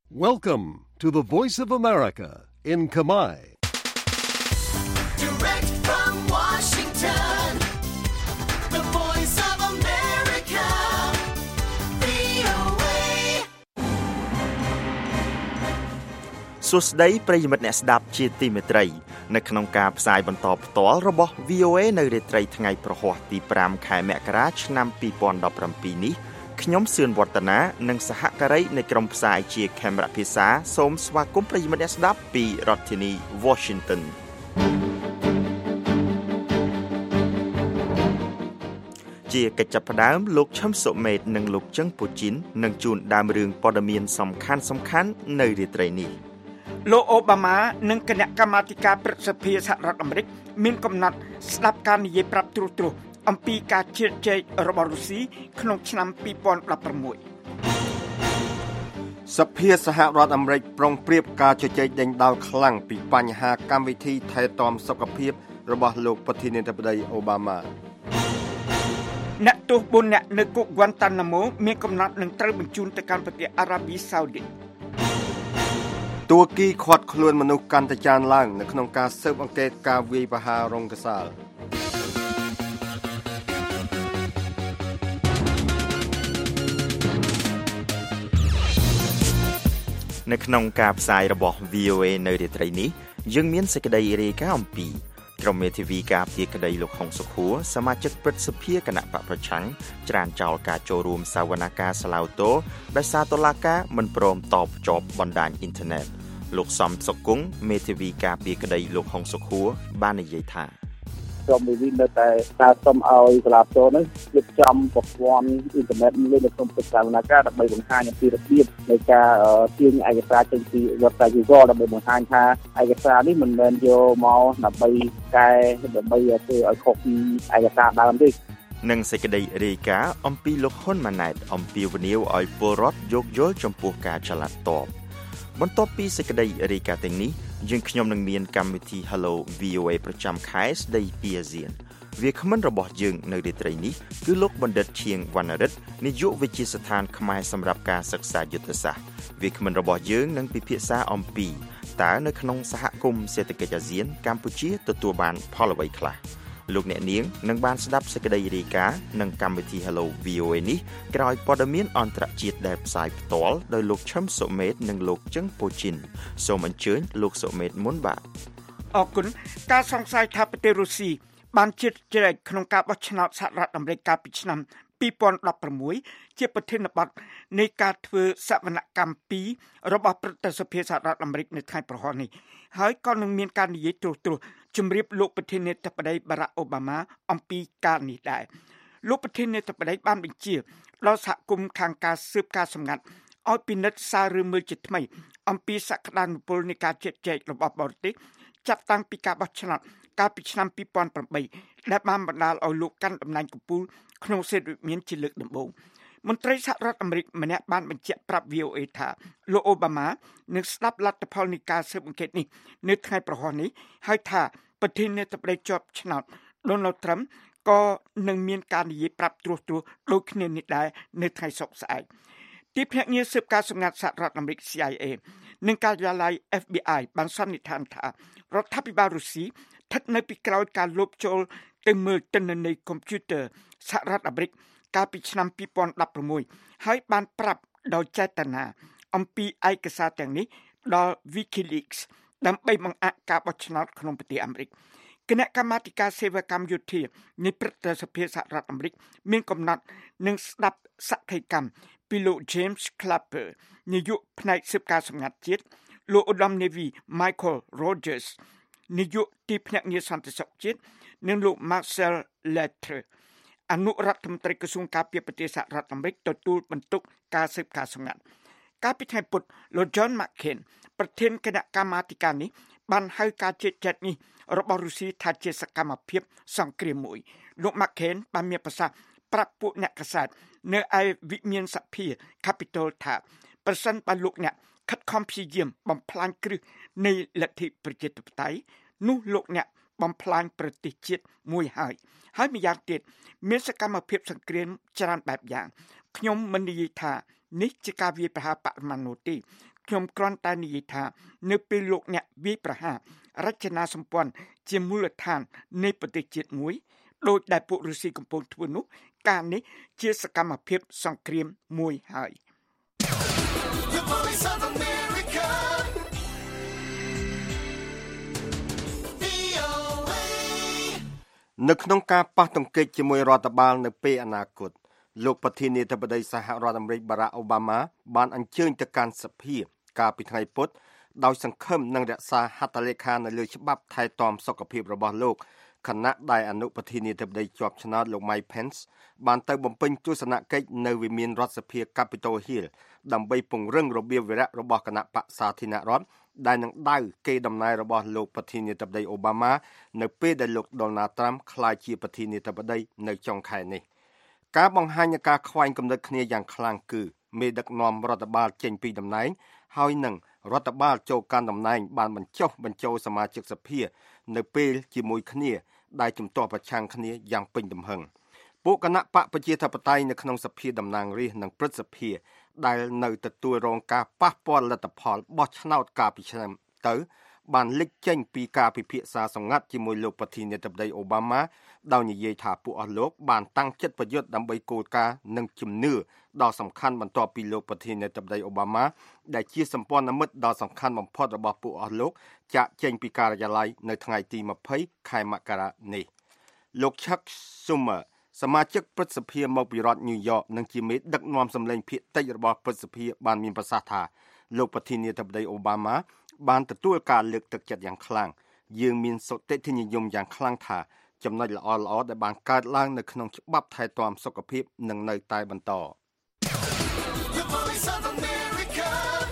Welcome to the Voice of America in Khmer. Direct from Washington, the Voice of America, VOA. សួស្តីប្រិយមិត្តអ្នកស្ដាប់ជាទីមេត្រីនៅក្នុងការផ្សាយបន្តផ្ទាល់របស់ VOA នៅរាត្រីថ្ងៃប្រហ័សទី5ខែមករាឆ្នាំ2017នេះខ្ញុំសឿនវឌ្ឍនានិងសហការីនៃក្រុមផ្សាយជាខេមរៈភាសាសូមស្វាគមន៍ប្រិយមិត្តអ្នកស្ដាប់ពីរដ្ឋធានី Washington ជាកិច្ចចាប់ផ្ដើមលោកឈឹមសុមេតនិងលោកជឹងពូជីននឹងជួនដើមរឿងព័ត៌មានសំខាន់នៅរាត្រីនេះលោកអូបាម៉ានិងគណៈកម្មាធិការព្រឹទ្ធសភាសហរដ្ឋអាមេរិកមានកំណត់ស្ដាប់ការនិយាយប្រាប់ត្រួសអំពីការជឿជែករបស់រុស្ស៊ីក្នុងឆ្នាំ2016 សភាសហរដ្ឋអាមេរិកប្រុងប្រៀបការជជែកដេញដោលខ្លាំងពីបញ្ហាកម្មវិធីថែទាំសុខភាពរបស់លោកប្រធានាធិបតីអូបាម៉ាអ្នកទោស4នាក់នៅគុក Guantanamo មានកំណត់នឹងត្រូវបញ្ជូនទៅកាន់ប្រទេសអារ៉ាប៊ីសាអូឌីតទួរគីឃាត់ខ្លួនមនុស្សកាន់តែច្រើនឡើងនៅក្នុងការស៊ើបអង្កេតការវាយប្រហាររោងកសាលនៅក្នុងការផ្សាយរបស់ VOA នៅរាត្រីនេះយើងមានសេចក្តីរាយការណ៍អំពីក្រុមមេធាវីការពារក្តីលោកហុងសុខួរសមាជិកព្រឹទ្ធសភាគណៈបកប្រឆាំងច្រានចោលការចូលរួមសវនកម្មស្លាវតូដោយសារតុលាការមិនព្រមតបភ្ជាប់បណ្ដាញអ៊ីនធឺណិតលោកសំសុគង្គមេធាវីការពារក្តីលោកហុងសុខួរបាននិយាយថាក្រុមមេធាវីនៅតែតាមសុំឲ្យសាលាតូនេះរៀបចំប្រព័ន្ធអ៊ីនធឺណិតមួយនៅក្នុងប្រទេសណាកាដើម្បីបង្ហាញអំពីរបៀបនៃការទាញឯកសារចេញពីរដ្ឋាភិបាលដើម្បីបង្ហាញថាឯកសារនេះមិនមែនយកមកដើម្បីកែដើម្បីធ្វើឲ្យខុសពីឯកសារដើមទេនិងសេចក្តីរាយការណ៍អំពីលោកហ៊ុនម៉ាណែតអំពីវនីវឲ្យពលរដ្ឋយោគយល់ចំពោះការចល័តតបបន្ទាប់ពីសេចក្តីរាយការណ៍ទាំងនេះយើងខ្ញុំនឹងមានកម្មវិធី Hello VOA ប្រចាំខែស្ដីពីអាស៊ានវាគ្មិនរបស់យើងនៅរាត្រីនេះគឺលោកបណ្ឌិតឈៀងវណ្ណរិទ្ធនាយកវិទ្យាស្ថានខ្មែរសម្រាប់ការសិក្សាយុទ្ធសាស្ត្រវាគ្មិនរបស់យើងនឹងពិភាក្សាអំពីតើនៅក្នុងសហគមន៍សេដ្ឋកិច្ចអាស៊ានកម្ពុជាទទួលបានផលអ្វីខ្លះលោកអ្នកនាងនឹងបានស្ដាប់សេចក្តីរាយការណ៍និងកម្មវិធី Hello VOA នេះក្រោយព័ត៌មានអន្តរជាតិដែលផ្សាយផ្ទាល់ដោយលោកឈឹមសុមេតនិងលោកជឹងពូជីនសូមអញ្ជើញលោកសុមេតមុនបាទអរគុណការសង្ស័យថាប្រទេសរុស្ស៊ីបានជិតជ្រែកក្នុងការបោះឆ្នោតសហរដ្ឋអាមេរិកកាលពីឆ្នាំ2016ជាប្រធានបទនៃការធ្វើសវនកម្ម2របស់ព្រឹទ្ធសភាសហរដ្ឋអាមេរិកនៅថ្ងៃប្រហ័សនេះហើយក៏នឹងមានការនិយាយត្រួសជម្រាបលោកប្រធានាធិបតីបារ៉ាក់អូបាម៉ាអំពីការនេះដែរលោកប្រធានាធិបតីបានបញ្ជាដល់សហគមន៍ខាងការស៊ើបការសម្ងាត់ឲ្យពិនិត្យសាររឿងមើលជាថ្មីអំពីសក្តានុពលនៃការជែកចែករបស់បរទេសចាប់តាំងពីការបោះឆ្នោតកាលពីឆ្នាំ2008ដែលបានបណ្ដាលឲ្យលោកកាន់តំណែងកំពូលក្នុងសេដ្ឋវិមានជាលើកដំបូងមន្ត្រីសហរដ្ឋអាមេរិកម្នាក់បានបញ្ជាក់ប្រាប់ VOA ថាលោកអូបាម៉ានឹងស្ដាប់លទ្ធផលនៃការស៊ើបអង្កេតនេះនៅថ្ងៃប្រហ័សនេះហើយថាប្រធានាធិបតីជាប់ឆ្នោត Donald Trump ក៏នឹងមានការនិយាយប្រាប់ត្រួសដូចគ្នានេះដែរនៅថ្ងៃសុក្រស្អែកទីភ្នាក់ងារស៊ើបការសម្ងាត់សហរដ្ឋអាមេរិក CIA និងការិយាល័យ FBI បានសន្និដ្ឋានថារដ្ឋាភិបាលរុស្ស៊ីស្ថិតនៅពីក្រោយការលបចូលទៅមើលទិន្នន័យកុំព្យូទ័រសហរដ្ឋអាមេរិកកាលពីឆ្នាំ2016ហើយបានប្រាប់ដោយចេតនាអំពីឯកសារទាំងនេះដល់ WikiLeaks ដើម្បីបង្អាក់ការបោះឆ្នោតក្នុងប្រទេសអាមេរិកគណៈកម្មាធិការសេវាកម្មយោធានៃព្រឹទ្ធសភាសហរដ្ឋអាមេរិកមានកំណត់នឹងស្ដាប់សក្ខីកម្មពីលោក James Clapper នាយកផ្នែកស៊ើបការសម្ងាត់ជាតិលោកឧត្តមនាវី Michael Rogers នាយកទីភ្នាក់ងារសន្តិសុខជាតិនិងលោក Marcel Lettre អនុរដ្ឋមន្ត្រីក្រសួងការពារប្រទេសសហរដ្ឋអាមេរិកទទួលបន្ទុកការស៊ើបការសម្ងាត់កាលពីថ្ងៃពុធលោក John McCain ប្រធានគណៈកម្មាធិការនេះបានហៅការជឿជាក់នេះរបស់រុស្ស៊ីថាជាសកម្មភាពសង្គ្រាមមួយលោក McCain បានមានប្រសាសន៍ប្រាប់ពួកអ្នកកាសែតនៅឯវិមានសភា Capitol ថាប្រសិនបើលោកអ្នកខិតខំព្យាយាមបំផ្លាញគ្រឹះនៃលទ្ធិប្រជាធិបតេយ្យនោះលោកអ្នកបំផ្លាញប្រទេសជាតិមួយហើយម្យ៉ាងទៀតមានសកម្មភាពសង្គ្រាមច្រើនបែបយ៉ាងខ្ញុំមិននិយាយថានេះជាការវាយប្រហារបរិមាណនោះទេខ្ញុំគ្រាន់តែនិយាយថានៅពេលលោកអ្នកវាយប្រហាររចនាសម្ព័ន្ធជាមូលដ្ឋាននៃប្រទេសជាតិមួយដោយដែលពួករុស្ស៊ីកំពុងធ្វើនោះការនេះជាសកម្មភាពសង្គ្រាមមួយហើយ The Voice of America. VOA. នៅក្នុងការប៉ះទង្គិចជាមួយរដ្ឋបាលនៅពេលអនាគតលោកប្រធានាធិបតីសហរដ្ឋអាមេរិកបារ៉ាក់អូបាម៉ាបានអញ្ជើញទៅកាន់សភាកាលពីថ្ងៃពុធដោយសង្ឃឹមនឹងរក្សាហត្ថលេខានៅលើច្បាប់ថែទាំសុខភាពរបស់លោកខណៈដែលអនុប្រធានាធិបតីជាប់ឆ្នោតលោក Mike Pence បានទៅបំពេញទស្សនកិច្ចនៅវិមានរដ្ឋសភា Capitol Hill ដើម្បីពង្រឹងរបៀបវារៈរបស់គណៈបក្សសាធារណរដ្ឋដែលនឹងដៅគេដំណើររបស់លោកប្រធានាធិបតីអូបាម៉ានៅពេលដែលលោក Donald Trump ក្លាយជាប្រធានាធិបតីនៅចុងខែនេះការបង្ហាញនៃការខ្វែងគំនិតគ្នាយ៉ាងខ្លាំងគឺមេដឹកនាំរដ្ឋបាលចេញពីតំណែងហើយនឹងរដ្ឋបាលចូលកាន់តំណែងបានបញ្ចូលសមាជិកសភានៅពេលជាមួយគ្នាដែលជំទាស់ប្រឆាំងគ្នាយ៉ាងពេញទំហឹងពួកគណៈបកប្រជាធិបតេយ្យនៅក្នុងសភាតំណាងរាស្ត្រនិងព្រឹទ្ធសភាដែលនៅទទួលរងការប៉ះពាល់លទ្ធផលបោះឆ្នោតកាលពីឆ្នាំទៅបានលេចចេញពីការពិភាក្សាសម្ងាត់ជាមួយលោកប្រធានាធិបតីអូបាម៉ាដោយនិយាយថាពួកអស់លោកបានតាំងចិត្តប្រយុទ្ធដើម្បីគោលការណ៍និងជំនឿដ៏សំខាន់បន្ទាប់ពីលោកប្រធានាធិបតីអូបាម៉ាដែលជាសម្ព័ន្ធមិត្តដ៏សំខាន់បំផុតរបស់ពួកអស់លោកចាក់ចេញពីការិយាល័យនៅថ្ងៃទី20ខែមករានេះលោក Chuck Schumer សមាជិកព្រឹទ្ធសភាមកពីរដ្ឋ New York និងជាមេដឹកនាំសម្លេងភាគតិចរបស់ព្រឹទ្ធសភាបានមានប្រសាសន៍ថាលោកប្រធានាធិបតីអូបាម៉ាបានទទួលការលើកទឹកចិត្តយ៉ាងខ្លាំងយើងមានសុតិធិនិយមយ៉ាងខ្លាំងថាចំណុចល្អៗដែលបានកើតឡើងនៅក្នុងច្បាប់ថែទាំសុខភាពនឹងនៅតែបន្ត The Voice of America.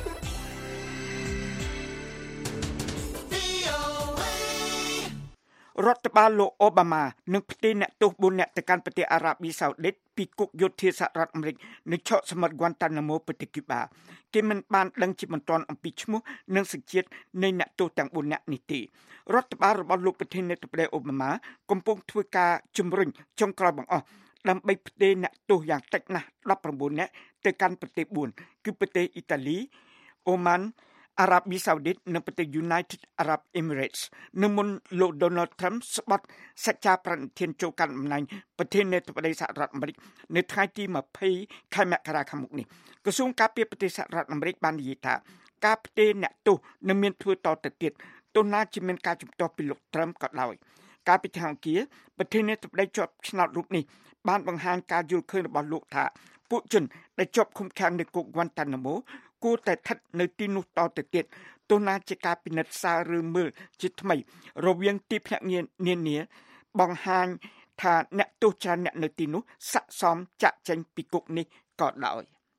VOA. រដ្ឋបាលលោកអូបាម៉ានឹងផ្ទេរអ្នកទោស4នាក់ទៅកាន់ប្រទេសអារ៉ាប៊ីសាអូឌីតពីគុកយោធាសហរដ្ឋអាមេរិកនៅឆកសមុទ្រ Guantanamo ប្រទេសគូបាគេមិនបានដឹងជាបន្ទាន់អំពីឈ្មោះនិងសញ្ជាតិនៃអ្នកទោសទាំង4នាក់នេះទេរដ្ឋបាលរបស់លោកប្រធានាធិបតីអូបាម៉ាកំពុងធ្វើការជំរុញចុងក្រោយបង្អស់ដើម្បីផ្ទេរអ្នកទោសយ៉ាងតិចណាស់19នាក់ទៅកាន់ប្រទេស4គឺប្រទេសអ៊ីតាលីអូម៉ានអារ៉ាប៊ីសាអូឌីតនិងប្រទេស United Arab Emirates នៅមុនលោក Donald Trump ស្បត់សច្ចាប្រណិធានចូលកាន់តំណែងប្រធានាធិបតីសហរដ្ឋអាមេរិកនៅថ្ងៃទី20ខែមករាខាងមុខនេះក្រសួងការពារប្រទេសសហរដ្ឋអាមេរិកបាននិយាយថាការផ្ទេរអ្នកទោសនឹងមានធ្វើតទៅទៀតទោះណាជាមានការជំទាស់ពីលោក Trump ក៏ដោយកាលពីថ្ងៃអង្គារប្រធានាធិបតីជាប់ឆ្នោតរូបនេះបានបង្ហាញការយល់ឃើញរបស់លោកថាពួកជនដែលជាប់ឃុំឃាំងនៅគុក Guantanamo គួរតែស្ថិតនៅទីនោះតទៅទៀតទោះណាជាការពិនិត្យសារឬមើលជាថ្មីរវាងទីភ្នាក់ងារនានាបង្ហាញថាអ្នកទោសច្រើនអ្នកនៅទីនោះស័ក្តិសមចាក់ចេញពីគុកនេះក៏ដោយ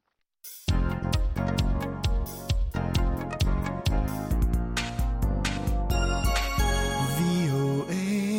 VOA.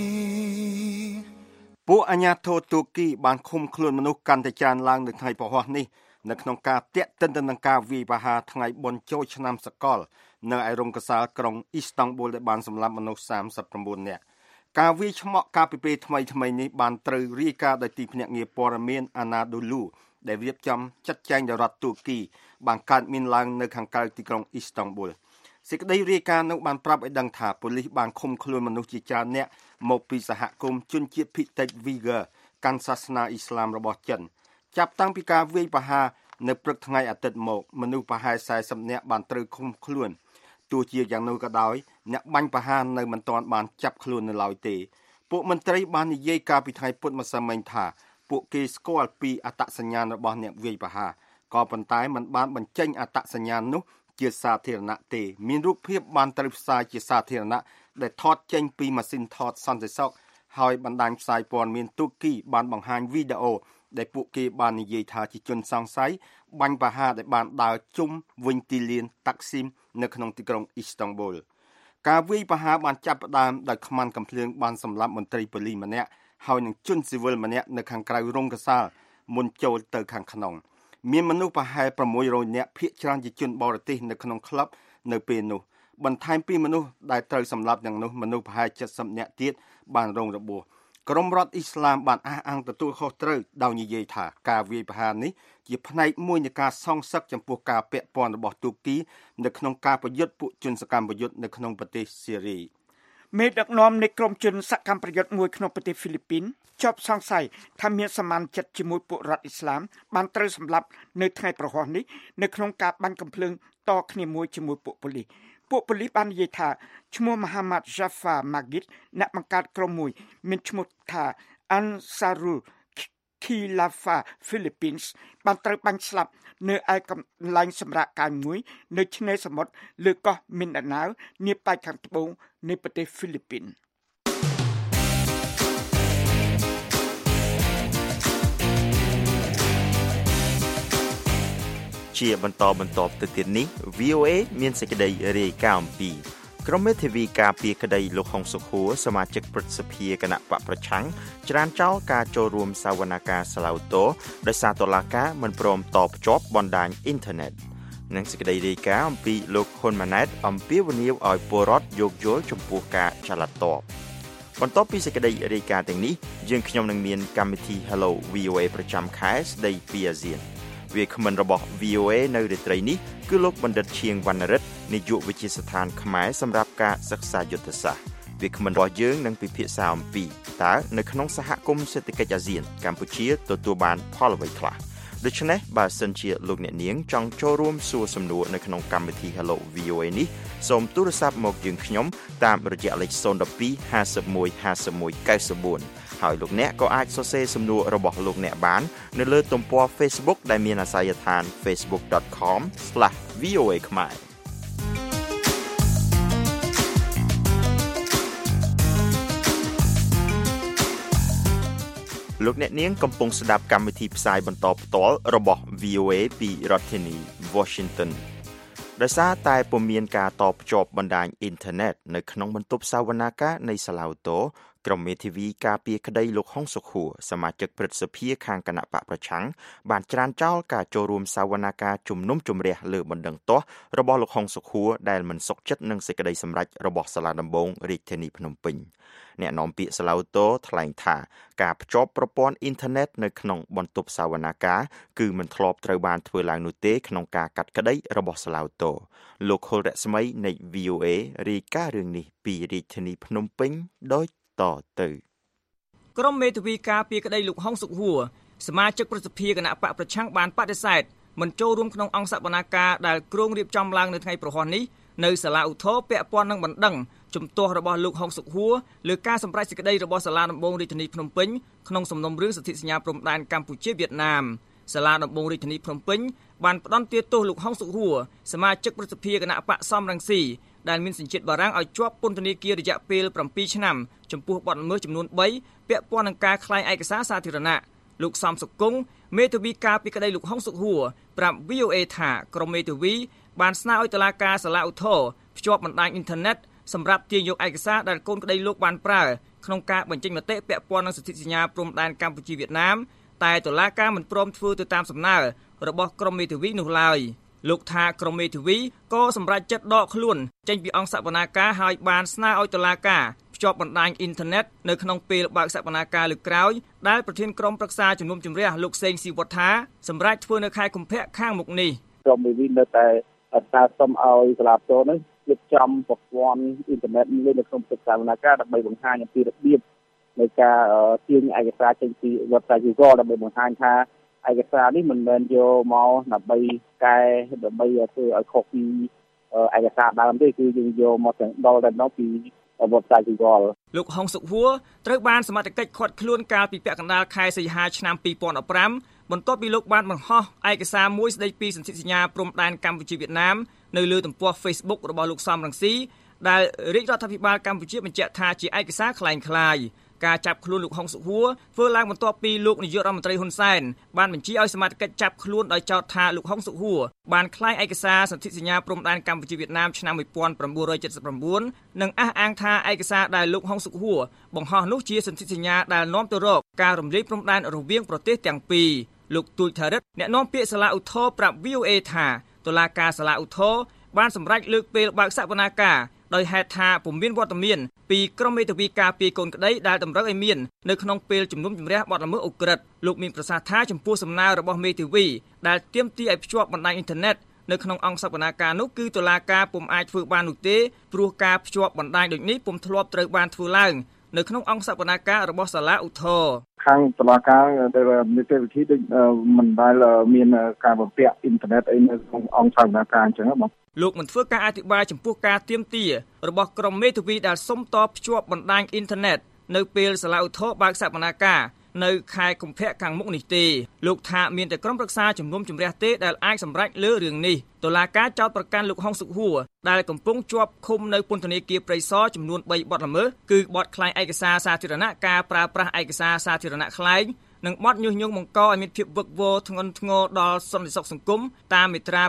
ពួកអាជ្ញាធរទូគីបានឃុំខ្លួនមនុស្សកាន់តែច្រើនឡើងនៅថ្ងៃពហុនេះនៅក្នុងការតាក់ទិនទៅនឹងការវាយប្រហារថ្ងៃបុណ្យចូលឆ្នាំសកលនៅឯរោងកសាលក្រុងអ៊ីស្តង់ប៊ូលដែលបានសម្លាប់មនុស្ស39នាក់ការវាយឆ្មក់ការពីពេលថ្មីនេះបានត្រូវរាយការណ៍ដោយទីភ្នាក់ងារព័ត៌មាន Anadolu ដែលរៀបចំចាត់ចែងដោយរដ្ឋទូគីបានកើតមានឡើងនៅខាងក្រៅទីក្រុងអ៊ីស្តង់ប៊ូលសេចក្តីរាយការណ៍នោះបានប្រាប់ឲ្យដឹងថាប៉ូលីសបានឃុំខ្លួនមនុស្សជាច្រើនអ្នកមកពីសហគមន៍ជនជាតិភាគតិច Uyghur កាន់សាសនាអ៊ីស្លាមរបស់ចិនចាប់តាំងពីការវាយប្រហារនៅព្រឹកថ្ងៃអាទិត្យមកមនុស្សប្រហែល40នាក់បានត្រូវឃុំខ្លួនទោះជាយ៉ាងនោះក៏ដោយអ្នកបាញ់ប្រហារនៅមិនទាន់បានចាប់ខ្លួននៅឡើយទេពួកមន្ត្រីបាននិយាយកាលពីថ្ងៃពុធម្សិលមិញថាពួកគេស្គាល់ពីអត្តសញ្ញាណរបស់អ្នកវាយប្រហារក៏ប៉ុន្តែមិនបានបញ្ចេញអត្តសញ្ញាណនោះជាសាធារណៈទេមានរូបភាពបានត្រូវផ្សាយជាសាធារណៈដែលថតចេញពីម៉ាស៊ីនថតសន្តិសុខហើយបណ្ដាញផ្សាយព័ត៌មានទូគីបានបង្ហាញវីដេអូដែលពួកគេបាននិយាយថាជាជនសង្ស័យបាញ់ប្រហារដែលបានដើរជុំវិញទីលានតាក់ស៊ីមនៅក្នុងទីក្រុងអ៊ីស្តង់ប៊ូលការវាយប្រហារបានចាប់ផ្ដើមដោយខ្មាន់កាំភ្លើងបានសម្លាប់មន្ត្រីប៉ូលីសម្នាក់ហើយនឹងជនស៊ីវិលម្នាក់នៅខាងក្រៅរោងកសាលមុនចូលទៅខាងក្នុងមានមនុស្សប្រហែល600នាក់ភាគច្រើនជាជនបរទេសនៅក្នុងក្លឹបនៅពេលនោះបន្ថែមពីមនុស្សដែលត្រូវសម្លាប់ទាំងនោះមនុស្សប្រហែល70នាក់ទៀតបានរងរបួសក្រមរដ្ឋអ៊ីស្លាមបានអះអាងទទួលខុសត្រូវដោយនិយាយថាការវាយប្រហារនេះជាផ្នែកមួយនៃការសងសឹកចំពោះការពាក់ព័ន្ធរបស់ទូគីនៅក្នុងការប្រយុទ្ធពួកជនសកម្មប្រយុទ្ធនៅក្នុងប្រទេសស៊ីរីមេដឹកនាំនៃក្រុមជនសកម្មប្រយុទ្ធមួយក្នុងប្រទេសហ្វីលីពីនជាប់សង្ស័យថាមានសមានចិត្តជាមួយពួករដ្ឋអ៊ីស្លាមបានត្រូវសម្លាប់នៅថ្ងៃប្រហ័សនេះនៅក្នុងការបាញ់កាំភ្លើងតគ្នាមួយជាមួយពួកប៉ូលីសបាននិយាយថាឈ្មោះ Muhammad Jafar Magid អ្នកបង្កើតក្រុមមួយមានឈ្មោះថា Ansarul Khilafah Philippines បានត្រូវបាញ់ស្លាប់នៅឯកន្លែងសម្រាកកាយមួយនៅឆ្នេរសមុទ្រលើកោះ Mindanao នាប៉ែកខាងត្បូងនៃប្រទេសហ្វីលីពីនជាបន្តទៅទៀតនេះ VOA មានសេចក្តីរាយការណ៍អំពីក្រុមមេធាវីការពារក្តីលោកហុងសុខួរសមាជិកព្រឹទ្ធសភាគណៈបកប្រឆាំងច្រានចោលការចូលរួមសវនកម្មសាឡៅតូដោយសារតុលាការមិនព្រមតភ្ជាប់បណ្ដាញអ៊ីនធឺណិតនិងសេចក្តីរាយការណ៍អំពីលោកហ៊ុនម៉ាណែតអំពាវនាវឲ្យពលរដ្ឋយោគយល់ចំពោះការចល័តតបបន្ទាប់ពីសេចក្តីរាយការណ៍ទាំងនេះយើងខ្ញុំនឹងមានកម្មវិធី Hello VOA ប្រចាំខែស្ដីពីអាស៊ានវាគ្មិនរបស់ VOA នៅរាត្រីនេះគឺលោកបណ្ឌិតឈៀងវណ្ណរិទ្ធនាយកវិទ្យាស្ថានខ្មែរសម្រាប់ការសិក្សាយុទ្ធសាស្ត្រវាគ្មិនរបស់យើងនឹងពិភាក្សាអំពីតើនៅក្នុងសហគមន៍សេដ្ឋកិច្ចអាស៊ានកម្ពុជាទទួលបានផលអ្វីខ្លះដូច្នេះបើសិនជាលោកអ្នកនាងចង់ចូលរួមសួរសំណួរនៅក្នុងកម្មវិធី Hello VOA នេះសូមទូរស័ព្ទមកយើងខ្ញុំតាមរយៈលេខ012 51 51 94ហើយលោកអ្នកក៏អាចសរសេរសំណួររបស់លោកអ្នកបាននៅលើទំព័រ Facebook ដែលមានអាសយដ្ឋាន facebook.com/voa ខ្មែរលោកអ្នកនាងកំពុងស្ដាប់កម្មវិធីផ្សាយបន្តផ្ទាល់របស់ VOA ពីរដ្ឋធានី Washington ដោយសារតែពុំមានការតភ្ជាប់បណ្ដាញអ៊ីនធឺណិតនៅក្នុងបន្ទប់សវនាការនៃសាឡៅតូក្រុមមេធាវីការពារក្តីលោកហុងសុខួរសមាជិកព្រឹទ្ធសភាខាងគណៈបកប្រឆាំងបានច្រានចោលការចូលរួមសវនាការជំនុំជម្រះលើបណ្ដឹងទាស់របស់លោកហុងសុខួរដែលមិនសុខចិត្តនឹងសេចក្តីសម្រេចរបស់សាលាដំបងរាជធានីភ្នំពេញអ្នកនាំពាក្យសាឡៅតូថ្លែងថាការភ្ជាប់ប្រព័ន្ធអ៊ីនធឺណិតនៅក្នុងបន្ទប់សវនាការគឺមិនធ្លាប់ត្រូវបានធ្វើឡើងនោះទេក្នុងការកាត់ក្តីរបស់សាឡៅតូលោកខុលរស្មីនៃ VOA រាយការណ៍រឿងនេះពីរាជធានីភ្នំពេញដោយតទៅក្រុមមេធាវីការពារក្តីលោកហុងសុខួរសមាជិកព្រឹទ្ធសភាគណៈបកប្រឆាំងបានបដិសេធមិនចូលរួមក្នុងអង្គសវនាការដែលគ្រោងរៀបចំឡើងនៅថ្ងៃប្រហ័សនេះនៅសាលាឧទ្ធរពាក់ព័ន្ធនឹងបណ្ដឹងជំទាស់របស់លោកហុងសុខួរលើការសម្រេចសេចក្តីរបស់សាលាដំបងរាជធានីភ្នំពេញក្នុងសំណុំរឿងសន្ធិសញ្ញាព្រំដែនកម្ពុជាវៀតណាមសាលាដំបងរាជធានីភ្នំពេញបានផ្តន្ទាទោសលោកហុងសុខួរសមាជិកព្រឹទ្ធសភាគណៈបកសំរងស៊ីដែលមានសញ្ជាតិបារាំងឲ្យជាប់ពន្ធនាគាររយៈពេល7ឆ្នាំចំពោះបទល្មើសចំនួន3ពាក់ព័ន្ធនឹងការក្លែងឯកសារសាធារណៈលោកសំសុគង្គមេធាវីការពីក្តីលោកហុងសុខួរប្រាប់ VOA ថាក្រុមមេធាវីបានស្នើឲ្យតុលាការសាលាឧទ្ធរភ្ជាប់បណ្ដាញអ៊ីនធឺណិតសម្រាប់ទាញយកឯកសារដែលកូនក្តីលោកបានប្រើក្នុងការបញ្ចេញមតិពាក់ព័ន្ធនឹងសន្ធិសញ្ញាព្រំដែនកម្ពុជាវៀតណាមតែតុលាការមិនព្រមធ្វើទៅតាមសំណើរបស់ក្រុមមេធាវីនោះឡើយលោកថាក្រុមមេធាវីក៏សម្រេចចិត្តដកខ្លួនចេញពីអង្គសវនាការហើយបានស្នើឲ្យតុលាការភ្ជាប់បណ្ដាញអ៊ីនធឺណិតនៅក្នុងពេលបើកសវនាការលើកក្រោយដែលប្រធានក្រុមប្រឹក្សាជំនុំជម្រះលោកសេងស៊ីវត្ថាសម្រេចធ្វើនៅខែកុម្ភៈខាងមុខនេះក្រុមមេធាវីនៅតែស្នើសុំឲ្យសាលាតូនេះរៀបចំប្រព័ន្ធអ៊ីនធឺណិតមួយនៅក្នុងកិច្ចសវនាការដើម្បីបង្ហាញអំពីរបៀបនៃការទាញឯកសារចេញពី website Google ដើម្បីបង្ហាញថាឯកសារនេះមិនមែនយកមកដើម្បីកែដើម្បីធ្វើឲ្យខុសពីឯកសារដើមទេគឺយើងយកមកទាំងដល់តែនោះពី website Google លោកហុងសុខួរត្រូវបានសមត្ថកិច្ចឃាត់ខ្លួនកាលពីពាក់កណ្ដាលខែសីហាឆ្នាំ2015បន្ទាប់ពីលោកបានបង្ហោះឯកសារមួយស្ដីពីសន្ធិសញ្ញាព្រំដែនកម្ពុជាវៀតណាមនៅលើទំព័រ Facebook របស់លោកសំរងស៊ីដែលរាជរដ្ឋាភិបាលកម្ពុជាបញ្ជាក់ថាជាឯកសារคล้ายៗការចាប់ខ្លួនលោកហុងសុខួរធ្វើឡើងបន្ទាប់ពីលោកនាយករដ្ឋមន្ត្រីហ៊ុនសែនបានបញ្ជាឲ្យសមត្ថកិច្ចចាប់ខ្លួនដោយចោទថាលោកហុងសុខួរបានក្លែងឯកសារសន្ធិសញ្ញាព្រំដែនកម្ពុជាវៀតណាមឆ្នាំ1979និងអះអាងថាឯកសារដែលលោកហុងសុខួរបង្ហោះនោះជាសន្ធិសញ្ញាដែលនាំទៅរកការរំលាយព្រំដែនរវាងប្រទេសទាំងពីរលោកទូចថារិទ្ធអ្នកនាំពាក្យសាលាឧទ្ធរប្រាប់ VOA ថាតុលាការសាលាឧទ្ធរបានសម្រេចលើកពេលបើកសវនាការដោយហេតុថាពុំមានវត្តមានពីក្រុមមេធាវីការពារកូនក្តីដែលតម្រូវឲ្យមាននៅក្នុងពេលជំនុំជម្រះបទល្មើសអូក្រិដ្ឋលោកមានប្រសាសន៍ថាចំពោះសំណើរបស់មេធាវីដែលទាមទារឲ្យភ្ជាប់បណ្ដាញអ៊ីនធឺណិតនៅក្នុងអង្គសវនាការនោះគឺតុលាការពុំអាចធ្វើបាននោះទេព្រោះការភ្ជាប់បណ្ដាញដូចនេះពុំធ្លាប់ត្រូវបានធ្វើឡើងនៅក្នុងអង្គសវនាការរបស់សាលាឧទ្ធរណ៍ខាងតុលាការដែលនីតិវិធីដូចមិនដែលមានការបំពាក់អ៊ីនធឺណិតអីនៅក្នុងអង្គសវនាការអញ្ចឹងបងលោកមិនធ្វើការអធិប្បាយចំពោះការទាមទាររបស់ក្រុមមេធាវីដែលសុំតបភ្ជាប់បណ្ដាញអ៊ីនធឺណិតនៅពេលសាលាឧទ្ធរណ៍បើកសវនាការនៅខែកុម្ភៈខាងមុខនេះទេលោកថាមានតែក្រុមប្រឹក្សាជំនុំជម្រះទេដែលអាចសម្រេចលើរឿងនេះតុលាការចោទប្រកាន់លោកហុងសុខហួរដែលកំពុងជាប់ឃុំនៅពន្ធនាគារព្រៃសរចំនួន3បទល្មើសគឺបទក្លែងឯកសារសាធារណៈការប្រើប្រាស់ឯកសារសាធារណៈក្លែងនិងបទញុះញង់បង្កឲ្យមានភាពវឹកវរធ្ងន់ធ្ងរដល់សន្តិសុខសង្គមតាមមាត្រា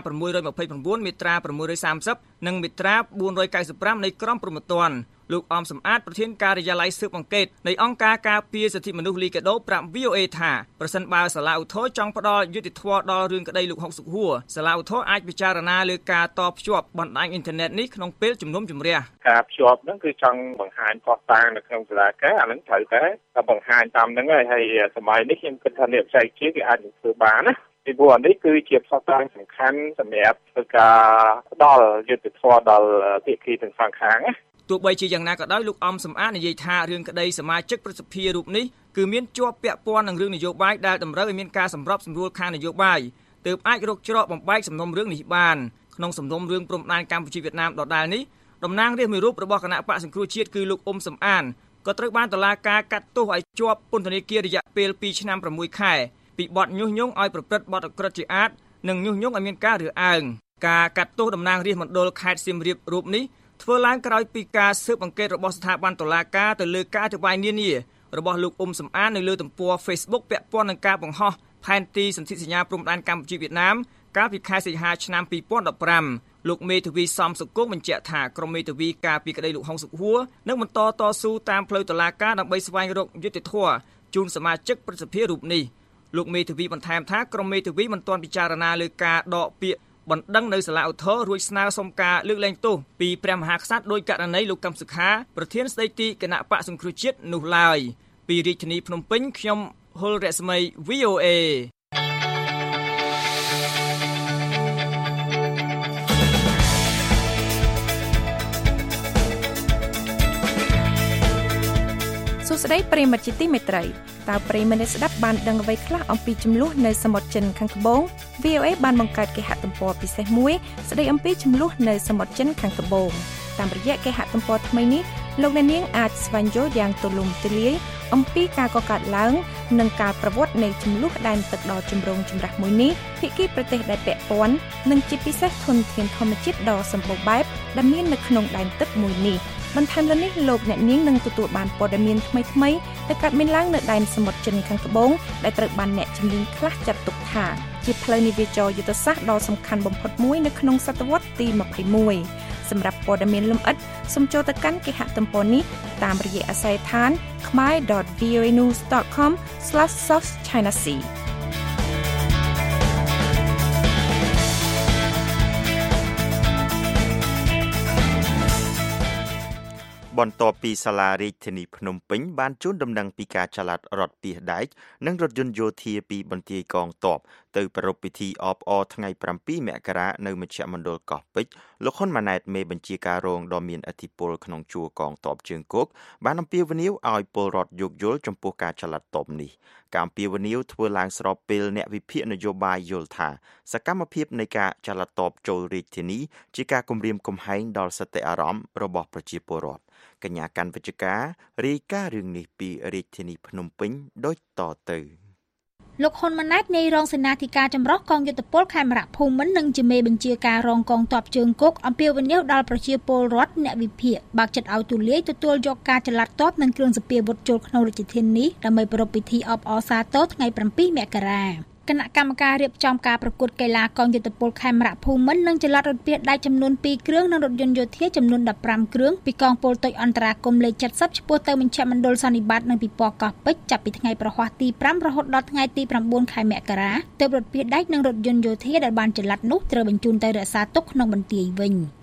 629មាត្រា630និងមាត្រា495នៃក្រមព្រហ្មទណ្ឌលោកអមសំអាតប្រធានការិយាល័យស៊ើបអង្កេតនៃអង្គការការពារសិទ្ធិមនុស្សលីកាដូប្រាប់ VOA ថាប្រសិនបើសាលាឧទ្ធរណ៍ចង់ផ្ដល់យុត្តិធម៌ដល់រឿងក្តីលោកហុកសុខហួរសាលាឧទ្ធរណ៍អាចពិចារណាលើការតភ្ជាប់បណ្ដាញអ៊ីនធឺណិតនេះក្នុងពេលជំនុំជម្រះការភ្ជាប់ហ្នឹងគឺចង់បង្ហាញផុសតាងនៅក្នុងសាលាការអាហ្នឹងត្រូវតែបង្ហាញតាមហ្នឹងហើយសម័យនេះខ្ញុំគិតថាអ្នកបច្ចេកវិទ្យាគេអាចនឹងធ្វើបានណាពីព្រោះនេះគឺជាផុសតាងសំខាន់សម្រាប់ធ្វើការផ្ដល់យុត្តិធម៌ដល់ភាគីទាំងសងខាងណាទោះបីជាយ៉ាងណាក៏ដោយលោកអំសំអាតនិយាយថារឿងក្តីសមាជិកប្រសិទ្ធិរូបនេះគឺមានជាប់ពាក់ព័ន្ធនឹងរឿងនយោបាយដែលតម្រូវឲ្យមានការសម្របសម្រួលខាងនយោបាយទើបអាចរកច្រកបំបែកសំណុំរឿងនេះបានក្នុងសំណុំរឿងព្រំដែនកម្ពុជាវៀតណាមដដែលនេះតំណាងរាស្ត្រមួយរូបរបស់គណៈបកសង្គ្រោះជាតិគឺលោកអ៊ុំសំអានក៏ត្រូវបានតុលាការកាត់ទោសឲ្យជាប់ពន្ធនាគាររយៈពេល2ឆ្នាំ6ខែពីបទញុះញង់ឲ្យប្រព្រឹត្តបទអក្រិតជាអាតនិងញុះញង់ឲ្យមានការរើសអើងការកាត់ទោសតំណាងរាស្ត្រមណ្ឌលខេត្តសៀមរាបរូបនេះធ្វើឡើងក្រោយពីការស៊ើបអង្កេតរបស់ស្ថាប័នតុលាការទៅលើការអធិប្បាយនានារបស់លោកអ៊ុំសំអាននៅលើទំព័រ Facebook ពាក់ព័ន្ធនឹងការបង្ហោះផែនទីសន្ធិសញ្ញាព្រំដែនកម្ពុជាវៀតណាមកាលពីខែសីហាឆ្នាំ2015លោកមេធាវីសំសុគង្គបញ្ជាក់ថាក្រុមមេធាវីការពីក្តីលោកហុងសុខហួរនឹងបន្តតស៊ូតាមផ្លូវតុលាការដើម្បីស្វែងរកយុត្តិធម៌ជូនសមាជិកប្រសិទ្ធិរូបនេះលោកមេធាវីបន្ថែមថាក្រុមមេធាវីមិនទាន់ពិចារណាលើការដកពាក្យបណ្ដឹងនៅសាលាឧទ្ធរណ៍រួចស្នើសុំការលើកលែងទោសពីព្រះមហាក្សត្រដោយករណីលោកកឹមសុខាប្រធានស្ដីទីគណៈបកសង្គ្រោះជាតិនោះឡើយពីរាជធានីភ្នំពេញខ្ញុំហុលរស្មី VOA សួស្តីប្រិយមិត្តជាទីមេត្រីតើប្រិយមិត្តស្ដាប់បានដឹងអ្វីខ្លះអំពីចំនួននៅសមុទ្រចិនខាងត្បូង VOA បានបង្កើតគេហទំព័រពិសេសមួយស្ដីអំពីចំនួននៅសមុទ្រចិនខាងត្បូងតាមរយៈគេហទំព័រថ្មីនេះលោកអ្នកនាងអាចស្វែងយល់យ៉ាងទូលំទូលាយអំពីការកកើតឡើងនិងការប្រវត្តិនៃចំនួនដែនទឹកដ៏ចម្រូងចម្រាសមួយនេះភាគីប្រទេសដែលពាក់ព័ន្ធនិងជាពិសេសធនធានធម្មជាតិដ៏សម្បូរបែបដែលមាននៅក្នុងដែនទឹកមួយនេះបន្ថែមលើនេះលោកអ្នកនាងនឹងទទួលបានព័ត៌មានថ្មីៗដែលកើតមានឡើងនៅដែនសមុទ្រចិនខាងត្បូងដែលត្រូវបានអ្នកជំនាញខ្លះចាត់ទុកថាជាផ្លូវនាវាចរយុទ្ធសាស្ត្រដ៏សំខាន់បំផុតមួយនៅក្នុងសតវត្សទី21សម្រាប់ព័ត៌មានលម្អិតសូមចូលទៅកាន់គេហទំព័រនេះតាមរយៈអាស័យដ្ឋាន khmer.voanews.com/southchinasea បន្ទាប់ពីសាលារាជធានីភ្នំពេញបានជូនដំណឹងពីការចល័តរថពាសដែកនិងរថយន្តយោធាពីបន្ទាយកងទ័ពទៅប្រារព្ធពិធីអបអរថ្ងៃ7មករានៅមជ្ឈមណ្ឌលកោះពេជ្រលោកហ៊ុនម៉ាណែតមេបញ្ជាការរងដ៏មានឥទ្ធិពលក្នុងជួរកងទ័ពជើងគោកបានអំពាវនាវឲ្យពលរដ្ឋយោគយល់ចំពោះការចល័តទ័ពនេះការអំពាវនាវធ្វើឡើងស្របពេលអ្នកវិភាគនយោបាយយល់ថាសកម្មភាពនៃការចល័តទ័ពចូលរាជធានីជាការគំរាមកំហែងដល់សិទ្ធិអារម្មណ៍របស់ប្រជាពលរដ្ឋកញ្ញាកាន់វិជ្ជការរាយការណ៍រឿងនេះពីរាជធានីភ្នំពេញដូចតទៅលោកហ៊ុនម៉ាណែតនាយរងសេនាធិការចម្រុះកងយុទ្ធពលខេមរៈភូមិន្ទនិងជាមេបញ្ជាការរងកងទ័ពជើងគោកអំពាវនាវដល់ប្រជាពលរដ្ឋអ្នកវិភាគបើកចិត្តឲ្យទូលាយទទួលយកការចល័តទ័ពនិងគ្រឿងសព្វាវុធចូលក្នុងរាជធានីនេះដើម្បីប្រារព្ធពិធីអបអរសាទរថ្ងៃ7មករាគណៈកម្មការរៀបចំការប្រកួតកីឡាកងយុទ្ធពលខេមរៈភូមិន្ទនិងចល័តរថពាសដែកចំនួន2គ្រឿងនិងរថយន្តយោធាចំនួន15គ្រឿងពីកងពលតូចអន្តរាគមន៍លេខ70ឆ្ពោះទៅមជ្ឈមណ្ឌលសន្និបាតនៅពិព័រណ៍កោះពេជ្រចាប់ពីថ្ងៃប្រហ័សទី5រហូតដល់ថ្ងៃទី9ខែមករាទើបរថពាសដែកនិងរថយន្តយោធាដែលបានចល័តនោះត្រូវបញ្ជូនទៅរក្សាទុកក្នុងបន្ទាយវិញ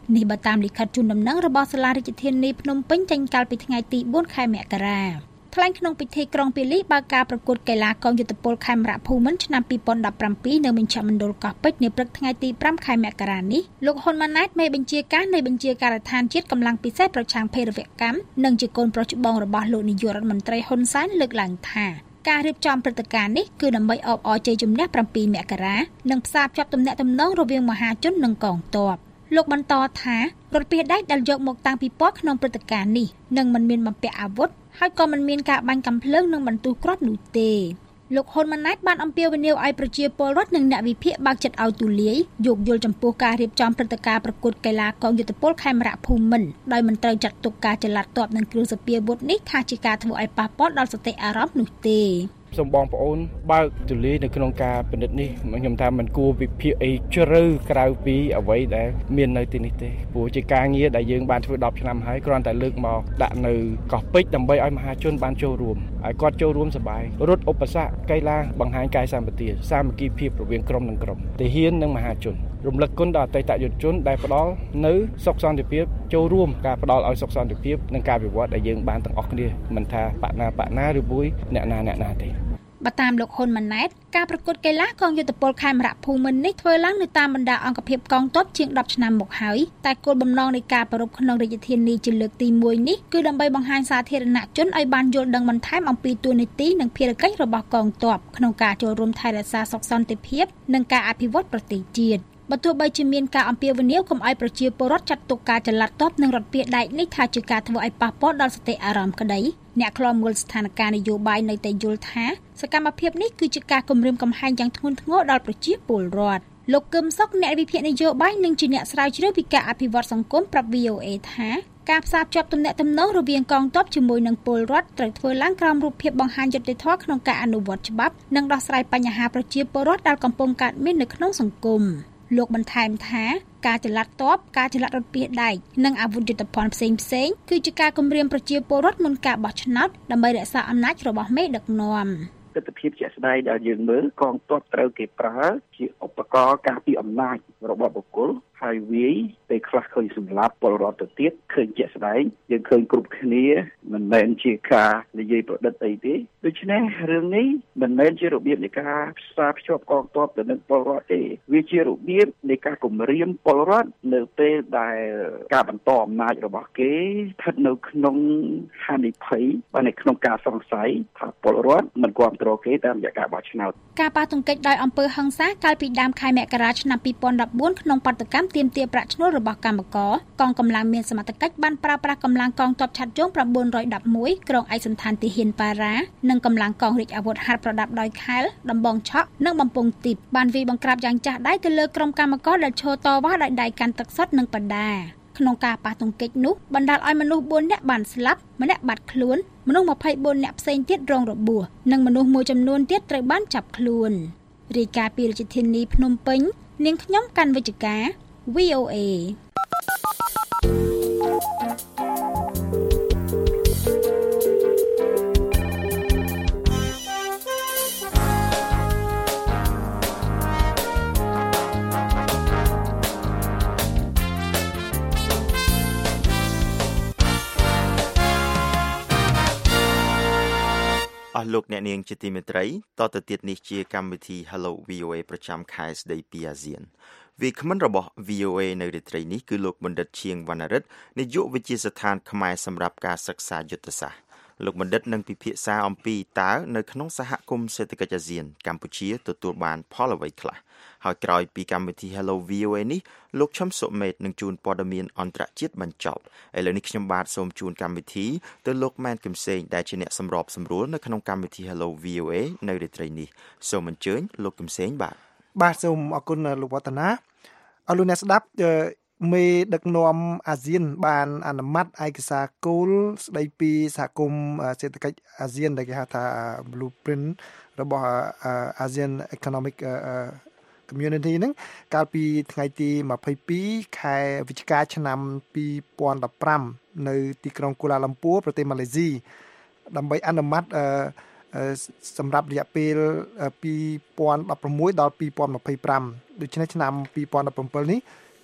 នេះបើតាមលិខិតជូនដំណឹងរបស់សាលារាជធានីភ្នំពេញចេញកាលពីថ្ងៃទី4ខែមករាថ្លែងក្នុងពិធីក្រុងពាលីបើកការប្រកួតកីឡាកងយុទ្ធពលខេមរៈភូមិន្ទឆ្នាំ2017នៅមជ្ឈមណ្ឌលកោះពេជ្រនាព្រឹកថ្ងៃទី5ខែមករានេះលោកហ៊ុនម៉ាណែតមេបញ្ជាការនៃបញ្ជាការដ្ឋានជាតិកម្លាំងពិសេសប្រឆាំងភេរវកម្មនិងជាកូនប្រុសច្បងរបស់លោកនាយករដ្ឋមន្ត្រីហ៊ុនសែនលើកឡើងថាការរៀបចំព្រឹត្តិការណ៍នេះគឺដើម្បីអបអរជ័យជំនះ7មករានិងផ្សារភ្ជាប់ទំនាក់ទំនងរវាងមហាជននិងកងទ័ពលោកបន្តថារថពាសដែកដែលយកមកតាំងពីពណ៌ក្នុងព្រឹត្តិការណ៍នេះនឹងមិនមានបំពាក់អាវុធហើយក៏មិនមានការបាញ់កាំភ្លើងនិងបន្ទុះគ្រាប់នោះទេលោកហ៊ុនម៉ាណែតបានអំពាវនាវឲ្យប្រជាពលរដ្ឋនិងអ្នកវិភាគបើកចិត្តឲ្យទូលាយយោគយល់ចំពោះការរៀបចំព្រឹត្តិការណ៍ប្រកួតកីឡាកងយុទ្ធពលខេមរៈភូមិន្ទដោយមិនត្រូវចាត់ទុកការចល័តទ័ពនិងគ្រឿងសព្វាវុធនេះថាជាការធ្វើឲ្យប៉ះពាល់ដល់សតិអារម្មណ៍នោះទេសូមបងប្អូនបើកទូលាយនៅក្នុងការពិនិត្យនេះខ្ញុំថាមិនគួរវិភាគអីជ្រៅក្រៅពីអ្វីដែលមាននៅទីនេះទេព្រោះជាការងារដែលយើងបានធ្វើ10ឆ្នាំហើយគ្រាន់តែលើកមកដាក់នៅកោះពេជ្រដើម្បីឲ្យមហាជនបានចូលរួមឲ្យគាត់ចូលរួមសប្បាយរត់ឧបសគ្គកីឡាបង្ហាញកាយសម្បទាសាមគ្គីភាពរវាងក្រុមនិងក្រុមទាហាននិងមហាជនរំលឹកគុណដល់អតីតយុវជនដែលផ្ដល់នៅសុខសន្តិភាពចូលរួមការផ្ដល់ឲ្យសុខសន្តិភាពនិងការវិវត្តដែលយើងបានទាំងអស់គ្នាមិនថាបណាឬមួយអ្នកណាទេបើតាមលោកហ៊ុនម៉ាណែតការប្រកួតកីឡាកងយុទ្ធពលខេមរៈភូមិន្ទនេះធ្វើឡើងនៅតាមបណ្ដាអង្គភាពកងទ័ពជាង10ឆ្នាំមកហើយតែគោលបំណងនៃការប្រារព្ធក្នុងរាជធានីជាលើកទី1នេះគឺដើម្បីបង្ហាញសាធារណជនឲ្យបានយល់ដឹងបន្ថែមអំពីតួនាទីនិងភារកិច្ចរបស់កងទ័ពក្នុងការចូលរួមថែរក្សាសុខសន្តិភាពនិងការអភិវឌ្ឍប្រទេសជាតិបើទោះបីជាមានការអំពាវនាវកុំឲ្យប្រជាពលរដ្ឋចាត់ទុកការចល័តទ័ពនិងរថពាសដែកនេះថាជាការធ្វើឲ្យប៉ះពាល់ដល់សតិអារម្មណ៍ក្តីអ្នកខ្លំមើលស្ថានភាពនយោបាយនៅតែយល់ថាសកម្មភាពនេះគឺជាការគំរាមកំហែងយ៉ាងធ្ងន់ធ្ងរដល់ប្រជាពលរដ្ឋលោកកឹមសុខអ្នកវិភាគនយោបាយនិងជាអ្នកស្រាវជ្រាវពីការអភិវឌ្ឍសង្គមប្រាប់ VOA ថាការផ្សារភ្ជាប់ទំនាក់ទំនងរវាងកងទ័ពជាមួយនឹងពលរដ្ឋត្រូវធ្វើឡើងក្រោមរូបភាពបង្ហាញយុត្តិធម៌ក្នុងការអនុវត្តច្បាប់និងដោះស្រាយបញ្ហាប្រជាពលរដ្ឋដែលកំពុងកើតមាននៅក្នុងសង្គមលោកបន្ថែមថាការចល័តទ័ពការចល័តរថពាសដែកនិងអាវុធយុទ្ធភណ្ឌផ្សេងគឺជាការគំរាមប្រជាពលរដ្ឋមុនការបោះឆ្នោតដើម្បីរក្សាអំណាចរបស់មេដឹកនាំទស្សនវិជ្ជាជាក់ស្ដែងដែលយើងមើលកងទ័ពត្រូវគេប្រើជាឧបករណ៍ការពារអំណាចរបស់បុគ្គលហើយវាយពេលខ្លះឃើញសម្លាប់ពលរដ្ឋទៅទៀតឃើញជាក់ស្ដែងយើងឃើញគ្រប់គ្នាមិនមែនជាការនិយាយប្រឌិតអីទេដូច្នេះរឿងនេះមិនមែនជារបៀបនៃការផ្សារភ្ជាប់កងទ័ពទៅនឹងពលរដ្ឋទេវាជារបៀបនៃការគំរាមពលរដ្ឋនៅពេលដែលការបន្តអំណាចរបស់គេស្ថិតនៅក្នុងហានិភ័យবাនៅក្នុងការសង្ស័យថាពលរដ្ឋមិនគ្រប់គ្រងគេតាមរយៈការបោះឆ្នោតការប៉ះទង្គិចដោយអំពើហិង្សាកាលពីដើមខែមករាឆ្នាំ2014ក្នុងបាតុកម្មទាមទារប្រាក់ឈ្នួលរបស់កម្មករកងកម្លាំងមានសមត្ថកិច្ចបានប្រើប្រាស់កម្លាំងកងទ័ពឆ័ត្រយង911ក្រុងឯកសណ្ឋានទាហានប៉ារ៉ានិងកម្លាំងកងរាជអាវុធហត្ថប្រដាប់ដោយខែលដំបងឆក់និងបំពង់ទីបបានវាយបង្ក្រាបយ៉ាងចាស់ដៃទៅលើក្រុមកម្មករដែលឈរតវ៉ាដោយដៃកាន់ទឹកសុទ្ធនិងបដាក្នុងការប៉ះទង្គិចនោះបណ្ដាលឲ្យមនុស្ស4នាក់បានស្លាប់ម្នាក់បាត់ខ្លួនមនុស្ស24នាក់ផ្សេងទៀតរងរបួសនិងមនុស្សមួយចំនួនទៀតត្រូវបានចាប់ខ្លួនរាយការណ៍ពីរាជធានីភ្នំពេញនាងខ្ញុំកាន់វិជ្ជការ VOA អស់លោកអ្នកនាងជាទីមេត្រីតទៅទៀតនេះជាកម្មវិធី Hello VOA ប្រចាំខែស្ដីពីអាស៊ានវាគ្មិនរបស់ VOA នៅរាត្រីនេះគឺលោកបណ្ឌិតឈៀងវណ្ណរិទ្ធនាយកវិទ្យាស្ថានខ្មែរសម្រាប់ការសិក្សាយុទ្ធសាស្ត្រលោកបណ្ឌិតនឹងពិភាក្សាអំពីតើនៅក្នុងសហគមន៍សេដ្ឋកិច្ចអាស៊ានកម្ពុជាទទួលបានផលអ្វីខ្លះហើយក្រោយពីកម្មវិធី Hello VOA នេះលោកឈឹមសុមេតនឹងជូនព័ត៌មានអន្តរជាតិបញ្ចប់ឥឡូវនេះខ្ញុំបាទសូមជូនកម្មវិធីទៅលោកម៉ែនគឹមសេងដែលជាអ្នកសម្របសម្រួលនៅក្នុងកម្មវិធី Hello VOA នៅរាត្រីនេះសូមអញ្ជើញលោកគឹមសេងបាទសូមអរគុណលោកវឌ្ឍនាអរលោកអ្នកស្ដាប់មេដឹកនាំអាស៊ានបានអនុម័តឯកសារគោលស្ដីពីសហគមន៍សេដ្ឋកិច្ចអាស៊ានដែលគេហៅថា Blueprint របស់ ASEAN Economic Community ហ្នឹងកាលពីថ្ងៃទី22ខែវិច្ឆិកាឆ្នាំ2015នៅទីក្រុងកូឡាឡាំពួរប្រទេសម៉ាឡេស៊ីដើម្បីអនុម័តសម្រាប់រយៈពេល2016ដល់2025ដូច្នេះឆ្នាំ2017នេះ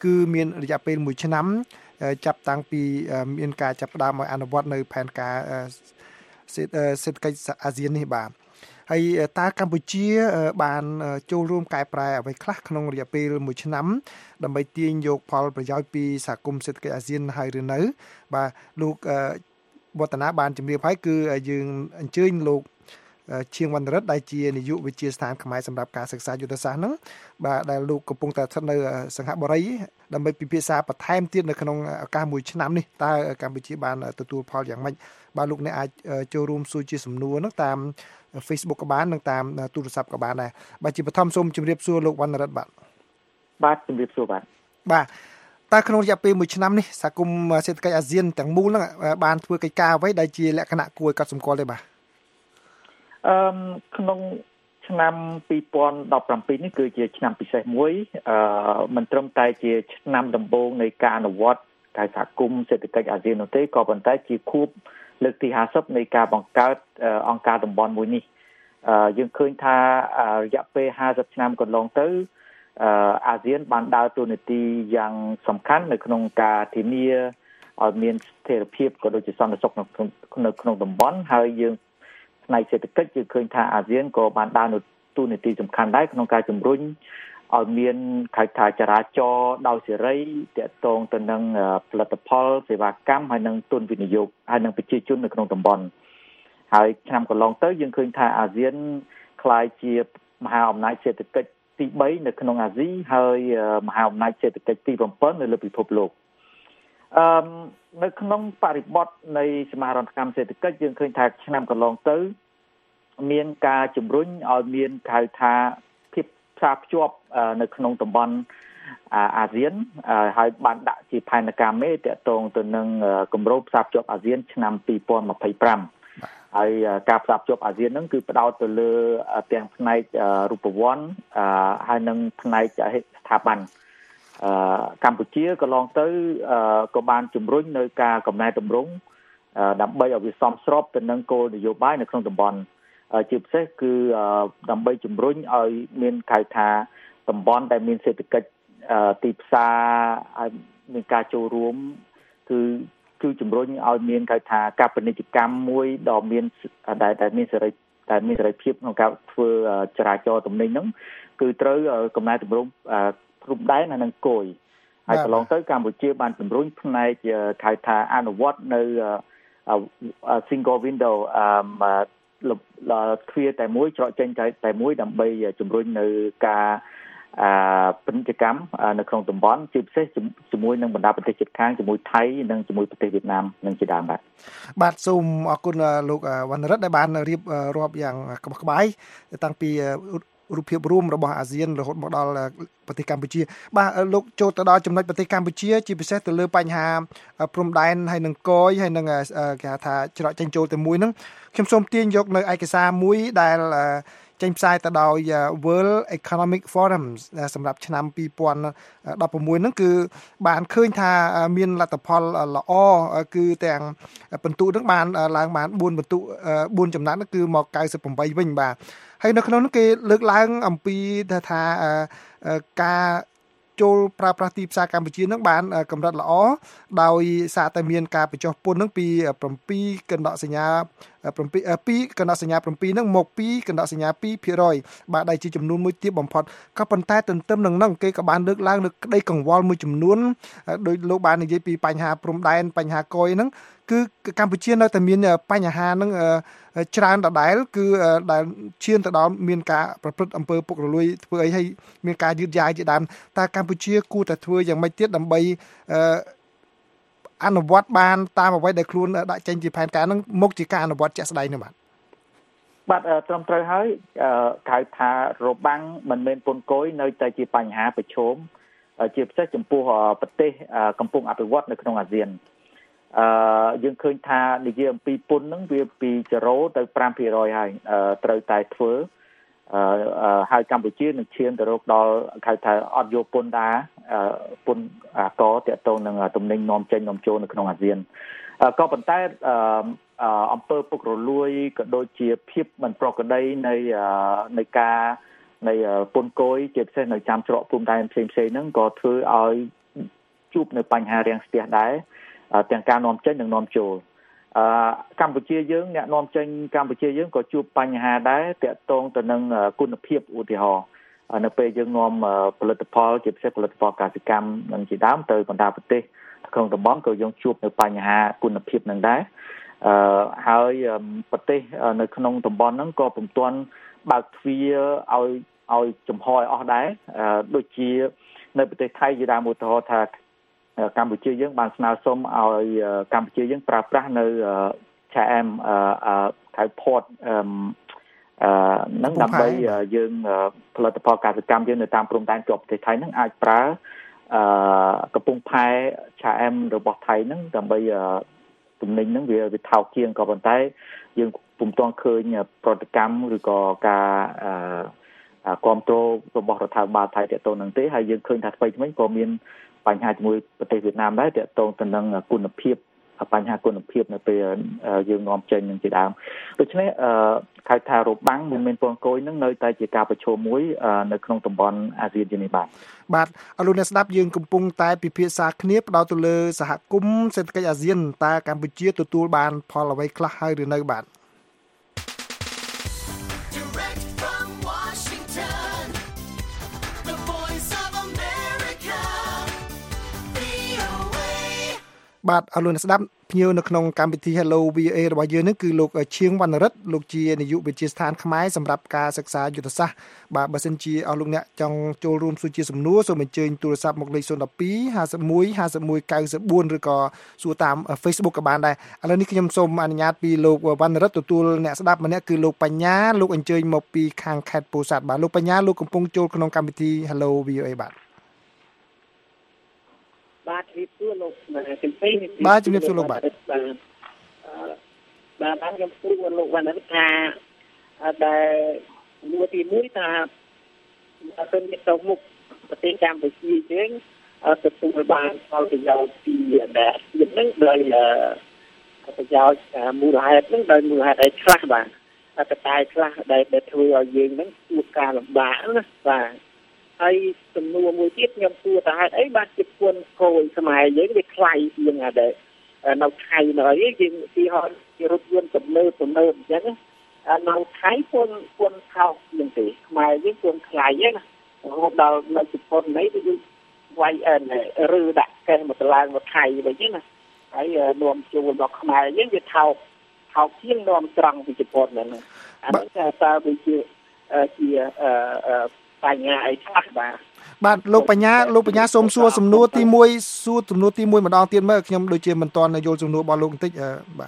គឺមានរយៈពេល1ឆ្នាំចាប់តាំងពីមានការចាប់ផ្ដើមឲ្យអនុវត្តនៅផែនការសេដ្ឋកិច្ចអាស៊ាននេះបាទហើយតើកម្ពុជាបានចូលរួមកែប្រែអ្វីខ្លះក្នុងរយៈពេល1ឆ្នាំដើម្បីទាញយកផលប្រយោជន៍ពីសហគមន៍សេដ្ឋកិច្ចអាស៊ានហើយឬនៅបាទលោកវឌ្ឍនាបានជម្រាបហើយគឺយើងអញ្ជើញលោកឈៀងវណ្ណរិទ្ធដែលជានាយកវិទ្យាស្ថានខ្មែរសម្រាប់ការសិក្សាយុទ្ធសាស្ត្រហ្នឹងបាទដែលលោកកំពុងតែស្ថិតនៅសង្ហបុរីដើម្បីពិភាក្សាបន្ថែមទៀតនៅក្នុងឱកាស1ឆ្នាំនេះតើកម្ពុជាបានទទួលផលយ៉ាងម៉េចបាទលោកអ្នកអាចចូលរួមសួរជាសំណួរហ្នឹងតាម Facebook ក៏បាននិងតាមទូរស័ព្ទក៏បានដែរបាទជាបឋមសូមជម្រាបសួរលោកវណ្ណរិទ្ធបាទជម្រាបសួរបាទតើក្នុងរយៈពេល1ឆ្នាំនេះសហគមន៍សេដ្ឋកិច្ចអាស៊ានទាំងមូលហ្នឹងបានធ្វើកិច្ចការអ្វីដែលជាលក្ខណៈគួរឲ្យកត់សម្គាល់ទេបាទក្នុងឆ្នាំ2017នេះគឺជាឆ្នាំពិសេសមួយមិនត្រឹមតែជាឆ្នាំដំបូងនៃការអនុវត្តការសហគមន៍សេដ្ឋកិច្ចអាស៊ាននោះទេក៏ប៉ុន្តែជាខួបលើកទី50នៃការបង្កើតអង្គការតំបន់មួយនេះយើងឃើញថារយៈពេល50ឆ្នាំកន្លងទៅអាស៊ានបានដើរតួនាទីយ៉ាងសំខាន់នៅក្នុងការធានាឲ្យមានស្ថិរភាពក៏ដូចជាសន្តិសុខនៅក្នុងតំបន់ហើយយើងផ្នែកសេដ្ឋកិច្ចយើងឃើញថាអាស៊ានក៏បានដើរតួនាទីសំខាន់ដែរក្នុងការជំរុញឲ្យមានខែថាចរាចរណ៍ដោយសេរីទាក់ទងទៅនឹងផលិតផលសេវាកម្មហើយនិងទុនវិនិយោគហើយនិងប្រជាជននៅក្នុងតំបន់ហើយឆ្នាំកន្លងទៅយើងឃើញថាអាស៊ានក្លាយជាមហាអំណាចសេដ្ឋកិច្ចទី3នៅក្នុងអាស៊ីហើយមហាអំណាចសេដ្ឋកិច្ចទី7នៅលើពិភពលោកនៅក្នុងបរិបទនៃសមាហរណកម្មសេដ្ឋកិច្ចយើងឃើញថាឆ្នាំកន្លងទៅមានការជំរុញឲ្យមានហៅថាភាពផ្សារភ្ជាប់នៅក្នុងតំបន់អាស៊ានហើយបានដាក់ជាផែនការមេទាក់ទងទៅនឹងគម្រោងផ្សារភ្ជាប់អាស៊ានឆ្នាំ2025ហើយការផ្សារភ្ជាប់អាស៊ានហ្នឹងគឺផ្ដោតទៅលើទាំងផ្នែករូបវន្តហើយនិងផ្នែកស្ថាប័នកម្ពុជាកន្លងទៅក៏បានជំរុញនៅការកំណែតម្រង់ដើម្បីឲ្យវាសមស្របទៅនឹងគោលនយោបាយនៅក្នុងតំបន់ជាពិសេសគឺដើម្បីជំរុញឲ្យមានហៅថាតំបន់ដែលមានសេដ្ឋកិច្ចទីផ្សារហើយមានការចូលរួមគឺជំរុញឲ្យមានហៅថាការពាណិជ្ជកម្មមួយដ៏មានដែលមានសេរីភាពក្នុងការធ្វើចរាចរណ៍ទំនិញហ្នឹងគឺត្រូវកំណែតម្រង់ព្រំដែននិងគយហើយកន្លងទៅកម្ពុជាបានជំរុញផ្នែកហៅថាអនុវត្តនៅ single window ទ្វារតែមួយច្រកចេញតែមួយដើម្បីជំរុញនៅការពាណិជ្ជកម្មនៅក្នុងតំបន់ជាពិសេសជាមួយនឹងបណ្ដាប្រទេសជិតខាងជាមួយថៃនិងជាមួយប្រទេសវៀតណាមនិងជាដើមបាទសូមអរគុណលោកវណ្ណរិទ្ធដែលបានរៀបរាប់យ៉ាងក្បោះក្បាយតាំងពីរូបភាពរួមរបស់អាស៊ានរហូតមកដល់ប្រទេសកម្ពុជាបាទលោកចូលទៅដល់ចំណុចប្រទេសកម្ពុជាជាពិសេសទៅលើបញ្ហាព្រំដែនហើយនឹងគយហើយនឹងគេហៅថាច្រកចេញចូលទៅមួយហ្នឹងខ្ញុំសូមទាញយកនៅឯកសារមួយដែលចេញផ្សាយទៅដោយ World Economic Forum សម្រាប់ឆ្នាំ2016ហ្នឹងគឺបានឃើញថាមានលទ្ធផលល្អគឺទាំងពិន្ទុហ្នឹងបានឡើងបាន4ពិន្ទុ4ចំណាត់គឺមក98វិញបាទហើយនៅក្នុងនោះគេលើកឡើងអំពីថាការចូលប្រើប្រាស់ទីផ្សារកម្ពុជានឹងបានកម្រិតល្អដោយសារតែមានការបញ្ចុះពន្ធនឹងពី7កណ្ដកសញ្ញា2កណ្ដកសញ្ញា7នឹងមក2កណ្ដកសញ្ញា 2% បាទដែលជាចំនួនមួយទាបបំផុតក៏ប៉ុន្តែទន្ទឹមនឹងហ្នឹងគេក៏បានលើកឡើងនៅក្តីកង្វល់មួយចំនួនដោយលោកបាននិយាយពីបញ្ហាព្រំដែនបញ្ហាកយហ្នឹងគឺកម្ពុជានៅតែមានបញ្ហាហ្នឹងច្រើនដដែលគឺដែលឈានទៅដល់មានការប្រព្រឹត្តអំពើពុករលួយធ្វើអីហើយមានការយឺតយ៉ាវជាដើមតើកម្ពុជាគួរតែធ្វើយ៉ាងម៉េចទៀតដើម្បីអនុវត្តបានតាមអ្វីដែលខ្លួនដាក់ចេញជាផែនការហ្នឹងមកជាការអនុវត្តជាក់ស្ដែងនោះបាទត្រឹមត្រូវហើយហៅថារបាំងមិនមែនពន្ធគយនៅតែជាបញ្ហាប្រឈមជាពិសេសចំពោះប្រទេសកំពុងអភិវឌ្ឍនៅក្នុងអាស៊ានយើងឃើញថានិយាយអំពីពន្ធហ្នឹងវាពី0ទៅ 5% ហើយត្រូវតែធ្វើហើយកម្ពុជានឹងឈានទៅរកដល់ហៅថាអត់យកពន្ធដែរពន្ធកតទៅនឹងទំនិញនាំចេញនាំចូលនៅក្នុងអាស៊ានក៏ប៉ុន្តែអំពើពុករលួយក៏ដូចជាភាពមិនប្រក្រតីនៃការនៃពន្ធគយជាពិសេសនៅចាំច្រកព្រំដែនផ្សេងៗហ្នឹងក៏ធ្វើឲ្យជួបនៅបញ្ហារាំងស្ទះដែរទាំងការនាំចេញនិងនាំចូលកម្ពុជាយើងអ្នកនាំចេញកម្ពុជាយើងក៏ជួបបញ្ហាដែរទាក់ទងទៅនឹងគុណភាពឧទាហរណ៍នៅពេលយើងនាំផលិតផលជាពិសេសផលិតផលកសិកម្មនិងជាដើមទៅបណ្ដាប្រទេសក្នុងតំបន់ក៏យើងជួបនៅបញ្ហាគុណភាពនឹងដែរហើយប្រទេសនៅក្នុងតំបន់ហ្នឹងក៏ពុំទាន់បើកទ្វារឲ្យចំហឲ្យអស់ដែរដូចជានៅប្រទេសថៃជាដើមឧទាហរណ៍ថាកម្ពុជាយើងបានស្នើសុំឲ្យកម្ពុជាយើងប្រើប្រាស់នៅឆាអែមថៃ port នឹងដើម្បីយើងផលិតផលកសិកម្មយើងនៅតាមព្រំដែនជាប់ប្រទេសថៃនឹងអាចប្រើកំពង់ផែឆាអែមរបស់ថៃនឹងដើម្បីទំនិញនឹងវាថោកជាងក៏ប៉ុន្តែយើងពុំទាន់ឃើញប្រតិកម្មឬក៏ការគ្រប់គ្រងរបស់រដ្ឋាភិបាលថៃទាក់ទងនឹងទេហើយយើងឃើញថាថ្មីៗក៏មានបញ្ហាជាមួយប្រទេសវៀតណាមដែរទាក់ទងទៅនឹងគុណភាពបញ្ហាគុណភាពនៅពេលយើងនាំចេញនឹងជាដើមដូច្នេះហៅថារបាំងមានពងកយនឹងនៅតែជាការប្រឈមមួយនៅក្នុងតំបន់អាស៊ានជានេះបាទអរលោកអ្នកស្ដាប់យើងកំពុងតែពិភាក្សាគ្នាផ្ដោតទៅលើសហគមន៍សេដ្ឋកិច្ចអាស៊ានតើកម្ពុជាទទួលបានផលអ្វីខ្លះហើយឬនៅបាទបាទអរលោកអ្នកស្ដាប់ភ្ញៀវនៅក្នុងកម្មវិធី Hello VOA របស់យើងនេះគឺលោកឈៀងវណ្ណរិទ្ធលោកជានាយកវិទ្យាស្ថានខ្មែរសម្រាប់ការសិក្សាយុទ្ធសាស្ត្របាទបើសិនជាអស់លោកអ្នកចង់ចូលរួមសួរជាសំណួរសូមអញ្ជើញទូរស័ព្ទមកលេខ012 51 51 94ឬក៏សួរតាម Facebook ក៏បានដែរឥឡូវនេះខ្ញុំសូមអនុញ្ញាតពីលោកវណ្ណរិទ្ធទទួលអ្នកស្ដាប់ម្នាក់គឺលោកបញ្ញាលោកអញ្ជើញមកពីខាងខេត្តពោធិ៍សាត់បាទលោកបញ្ញាលោកកំពុងចូលក្នុងកម្មវិធី Hello VOA បាទបាទជំរាបសួរលោកជំពេញបាទជំរាបសួរលោកបាទបាទខ្ញុំសួរលោកវណ្ណរិទ្ធថាដែលមួយទី1ថាទៅទៅមុខប្រទេសកម្ពុជាយើងទទួលបានផលប្រយោជន៍ពីដែលទៀតនឹងដោយប្រយោជន៍មូលហេតុនឹងដោយមូលហេតុអីខ្លះបាទកត្តាខ្លះដែលធ្វើឲ្យយើងនឹងជួបការលំបាកណាបាទហើយសំណួរមួយទៀតខ្ញុំសួរថាហេតុអីបានជាពន្ធគយខ្មែរយើងវាថ្លៃជាងដែរនៅថៃនៅអីយើងទីហោជារថយន្តទំនើបអញ្ចឹងនៅថៃពន្ធថោកជាងទេខ្មែរយើងពន្ធថ្លៃណារហូតដល់នៅជប៉ុននេះគឺវាយឬដាក់កេះមកឡើងមកថៃវិញណាហើយនាំចូលដល់ខ្មែរយើងវាថោកជាងនាំត្រង់ពីជប៉ុនហ្នឹងអានេះតើវាជាបញ្ហាអីខ្លះបាទលោកបញ្ញាសូមសួរសំណួរទី1ម្ដងទៀតមើលខ្ញុំដូចជាមិនទាន់យល់សំណួររបស់លោកបន្តិចបាទ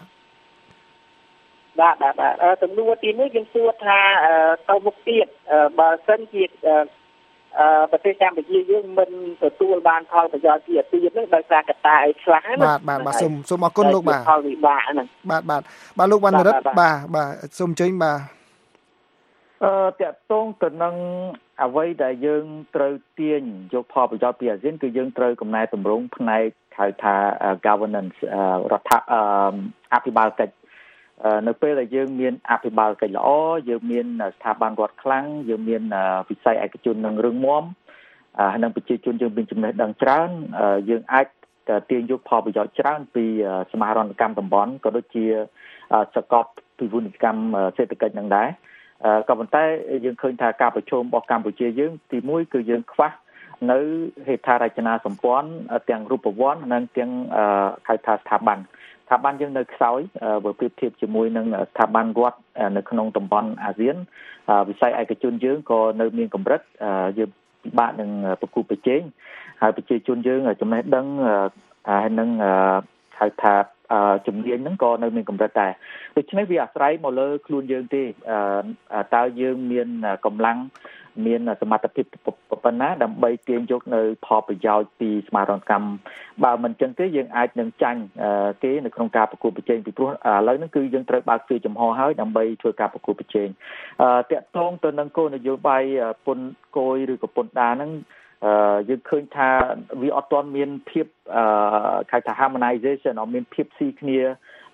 សំណួរទី1ខ្ញុំសួរថាទៅមុខទៀតបើសិនជាប្រទេសកម្ពុជាយើងមិនទទួលបានផលប្រយោជន៍ពីអាស៊ាននឹងដោយសារកត្តាអីខ្លះណាបាទសូមអរគុណលោកបាទផលវិបាកហ្នឹងបាទលោកវណ្ណរិទ្ធបាទសូមអញ្ជើញបាទតាក់ទងទៅនឹងអ្វីដែលយើងត្រូវទាញយកផលប្រយោជន៍ពីអាស៊ានគឺយើងត្រូវកំណែតម្រង់ផ្នែកហៅថា governance រដ្ឋអភិបាលកិច្ចនៅពេលដែលយើងមានអភិបាលកិច្ចល្អយើងមានស្ថាប័នរដ្ឋខ្លាំងយើងមានវិស័យឯកជននឹងរឹងមាំនិងប្រជាជនយើងមានចំណេះដឹងច្រើនយើងអាចទាញយកផលប្រយោជន៍ច្រើនពីសមាហរណកម្មតំបន់ក៏ដូចជាសកលពិភពកម្មសេដ្ឋកិច្ចនឹងដែរក៏ប៉ុន្តែយើងឃើញថាការប្រជុំរបស់កម្ពុជាយើងទី1គឺយើងខ្វះនៅហេដ្ឋារចនាសម្ព័ន្ធទាំងរូបវន្តនិងទាំងហៅថាស្ថាប័នយើងនៅខ្សោយបើប្រៀបធៀបជាមួយនឹងស្ថាប័នរដ្ឋនៅក្នុងតំបន់អាស៊ានវិស័យឯកជនយើងក៏នៅមានកម្រិតយើងពិបាកនឹងប្រគល់ប្រជែងហើយប្រជាជនយើងចំណេះដឹងហើយនឹងហៅថាជំនាញហ្នឹងក៏នៅមានកម្រិតដែរដូច្នេះវាអាស្រ័យមកលើខ្លួនយើងទេតើយើងមានកម្លាំងមានសមត្ថភាពប៉ុណ្ណាដើម្បីទាញយកនៅផលប្រយោជន៍ពីសមាហរណកម្មបើមិនចឹងទេយើងអាចនឹងចាញ់គេនៅក្នុងការប្រកួតប្រជែងពីព្រោះឥឡូវហ្នឹងគឺយើងត្រូវបើកទ្វារចំហហើយដើម្បីធ្វើការប្រកួតប្រជែងតាក់ទងទៅនឹងគោលនយោបាយពន្ធគយឬក៏ពន្ធដារហ្នឹងយើងឃើញថាវាអត់ទាន់មានភាពហៅថា harmonization អត់មានភាពស៊ីគ្នា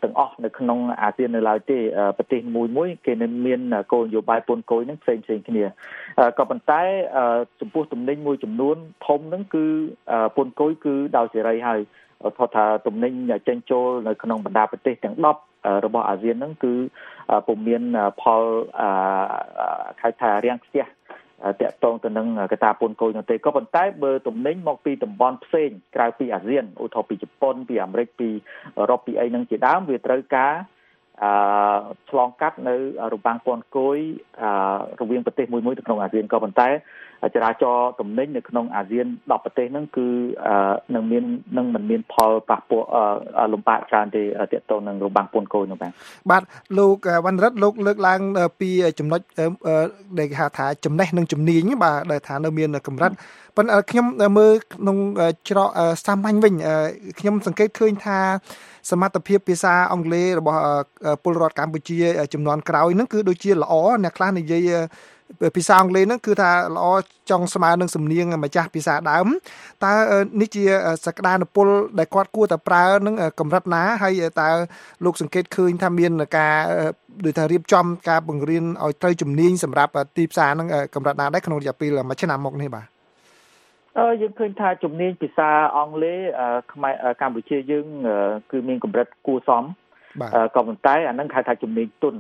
ទាំងអស់នៅក្នុងអាស៊ាននៅឡើយទេប្រទេសមួយគេនឹងមានគោលនយោបាយពន្ធគយនឹងផ្សេងគ្នាក៏ប៉ុន្តែចំពោះទំនិញមួយចំនួនធំហ្នឹងគឺពន្ធគយគឺដោយសេរីហើយថាទំនិញចេញចូលនៅក្នុងបណ្ដាប្រទេសទាំង10របស់អាស៊ានហ្នឹងគឺពុំមានផលខៅថារាំងខ្ទះតាក់ទងទៅនឹងកត្តាពន្ធគយនោះទេក៏ប៉ុន្តែបើទំនិញមកពីតំបន់ផ្សេងក្រៅពីអាស៊ានឧទាហរណ៍ពីជប៉ុនពីអាមេរិកពីអឺរ៉ុបពីអីហ្នឹងជាដើមវាត្រូវការឆ្លងកាត់នៅរបាំងពន្ធគយរវាងប្រទេសមួយទៅក្នុងអាស៊ានក៏ប៉ុន្តែចរាចរណ៍ទំនិញនៅក្នុងអាស៊ាន10ប្រទេសហ្នឹងគឺនឹងមិនមានផលប៉ះពាល់លំបាកច្រើនទេទាក់ទងនឹងរបាំងពន្ធគយនោះបាទលោកវណ្ណរិទ្ធលោកលើកឡើងពីចំណុចដែលគេហៅថាចំណេះនិងជំនាញបាទដែលថានៅមានកម្រិតប៉ុន្តែខ្ញុំមើលក្នុងច្រកសាមញ្ញវិញខ្ញុំសង្កេតឃើញថាសមត្ថភាពភាសាអង់គ្លេសរបស់ពលរដ្ឋកម្ពុជាចំនួនក្រោយហ្នឹងគឺដូចជាល្អអ្នកខ្លះនិយាយភាសាអង់គ្លេសហ្នឹងគឺថាល្អចង់ស្មើនឹងសំនៀងម្ចាស់ភាសាដើមតើនេះជាសក្តានុពលដែលគាត់គួរតែប្រើនឹងកម្រិតណាហើយតើលោកសង្កេតឃើញថាមានការដូចថារៀបចំការបង្រៀនឲ្យត្រូវជំនាញសម្រាប់ទីផ្សារហ្នឹងកម្រិតណាដែរក្នុងរយៈពេល1ឆ្នាំមកនេះបាទយើងឃើញថាជំនាញភាសាអង់គ្លេសខ្មែរកម្ពុជាយើងគឺមានកម្រិតគួរសមក៏ប៉ុន្តែអាហ្នឹងហៅថាជំនាញទុន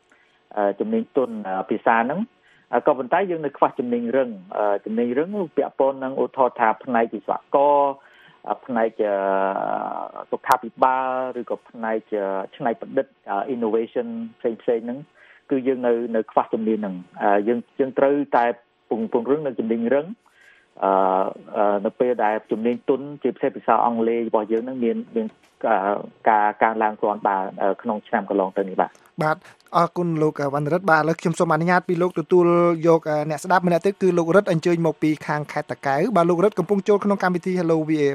ភាសាហ្នឹងក៏ប៉ុន្តែយើងនៅខ្វះជំនាញរឹងពាក់ព័ន្ធនឹងឧទាហរណ៍ថាផ្នែកវិស្វករផ្នែកសុខាភិបាលឬក៏ផ្នែកច្នៃប្រឌិត innovation ផ្សេងហ្នឹងគឺយើងនៅខ្វះជំនាញហ្នឹងយើងត្រូវតែពង្រឹងនៅជំនាញរឹងនៅពេលដែលជំនាញទុនជាពិសេសភាសាអង់គ្លេសរបស់យើងនឹងមានការកើនឡើងគ្រាន់បើក្នុងឆ្នាំកន្លងទៅនេះបាទអរគុណលោកវណ្ណរិទ្ធបាទឥឡូវខ្ញុំសូមអនុញ្ញាតពីលោកទទួលយកអ្នកស្ដាប់ម្នាក់ទៀតគឺលោករិទ្ធអញ្ជើញមកពីខាងខេត្តតាកែវបាទលោករិទ្ធកំពុងចូលក្នុងកម្មវិធី Hello VA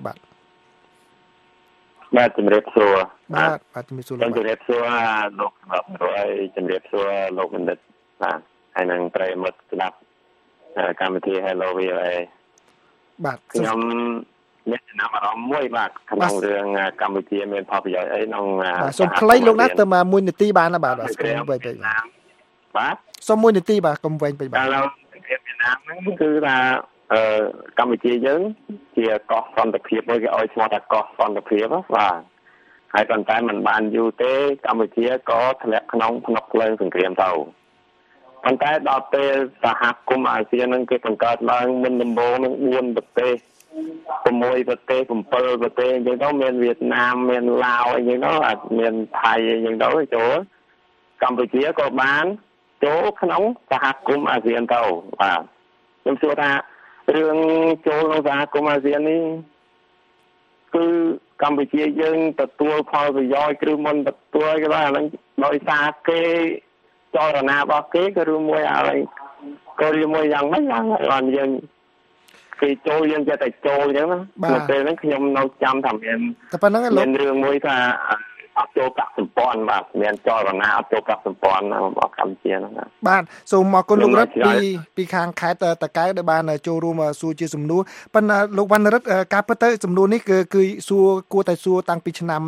បាទជំរាបសួរបាទជំរាបសួរលោកជំរាបសួរលោកហើយជំរាបសួរលោកបណ្ឌិតបាទហើយនឹងប្រិយមិត្តស្ដាប់កម្មវិធី Hello VA បាទខ្ញុំមានចំណាប់អារម្មណ៍មួយបាទក្នុងរឿងកម្ពុជាមានផលប្រយោជន៍អីក្នុងសូមខ្លីលោកណាស់ទៅ1នាទីបានណាបាទសូមវែងពេកបាទសូម1នាទីបាទកុំវែងពេកបាទឥឡូវប្រទេសវៀតណាមហ្នឹងគឺថាកម្ពុជាយើងជាកោះសន្តិភាពមួយគេឲ្យឈ្មោះថាកោះសន្តិភាពបាទហើយប៉ុន្តែมันបានយូរទេកម្ពុជាក៏ធ្លាក់ក្នុងភ្នក់ភ្លើងសង្គ្រាមទៅប៉ុន្តែដល់ពេលសហគមន៍អាស៊ាននឹងគេបង្កើតឡើងមុនដំបូងនឹង4ប្រទេស6ប្រទេស7ប្រទេសអញ្ចឹងទៅមានវៀតណាមមានឡាវអីចឹងទៅអត់មានថៃអីចឹងទៅចូលកម្ពុជាក៏បានចូលក្នុងសហគមន៍អាស៊ានទៅបាទខ្ញុំសួរថារឿងចូលក្នុងសហគមន៍អាស៊ាននេះគឺកម្ពុជាយើងទទួលផលប្រយោជន៍ឬមិនទទួលគេថាហ្នឹងដោយសារគេចលនារបស់គេក៏ឬមួយឲ្យក៏ឬមួយយ៉ាងម៉េចបានយើងគេចូលយើងចេះតែចូលអញ្ចឹងណានៅពេលហ្នឹងខ្ញុំនៅចាំថាមានរឿងមួយថាអត់ចូលកាក់សម្ព័ន្ធបាទមានចលនាអត់ចូលកាក់សម្ព័ន្ធរបស់កម្ពុជាហ្នឹងបាទសូមអរគុណលោករិទ្ធពីខាងខេត្តតាកែវដែលបានចូលរួមសួរជាសំណួរប៉ុន្តែលោកវណ្ណរិទ្ធការពិតទៅសំណួរនេះគឺសួរគួរតែសួរតាំងពីឆ្នាំ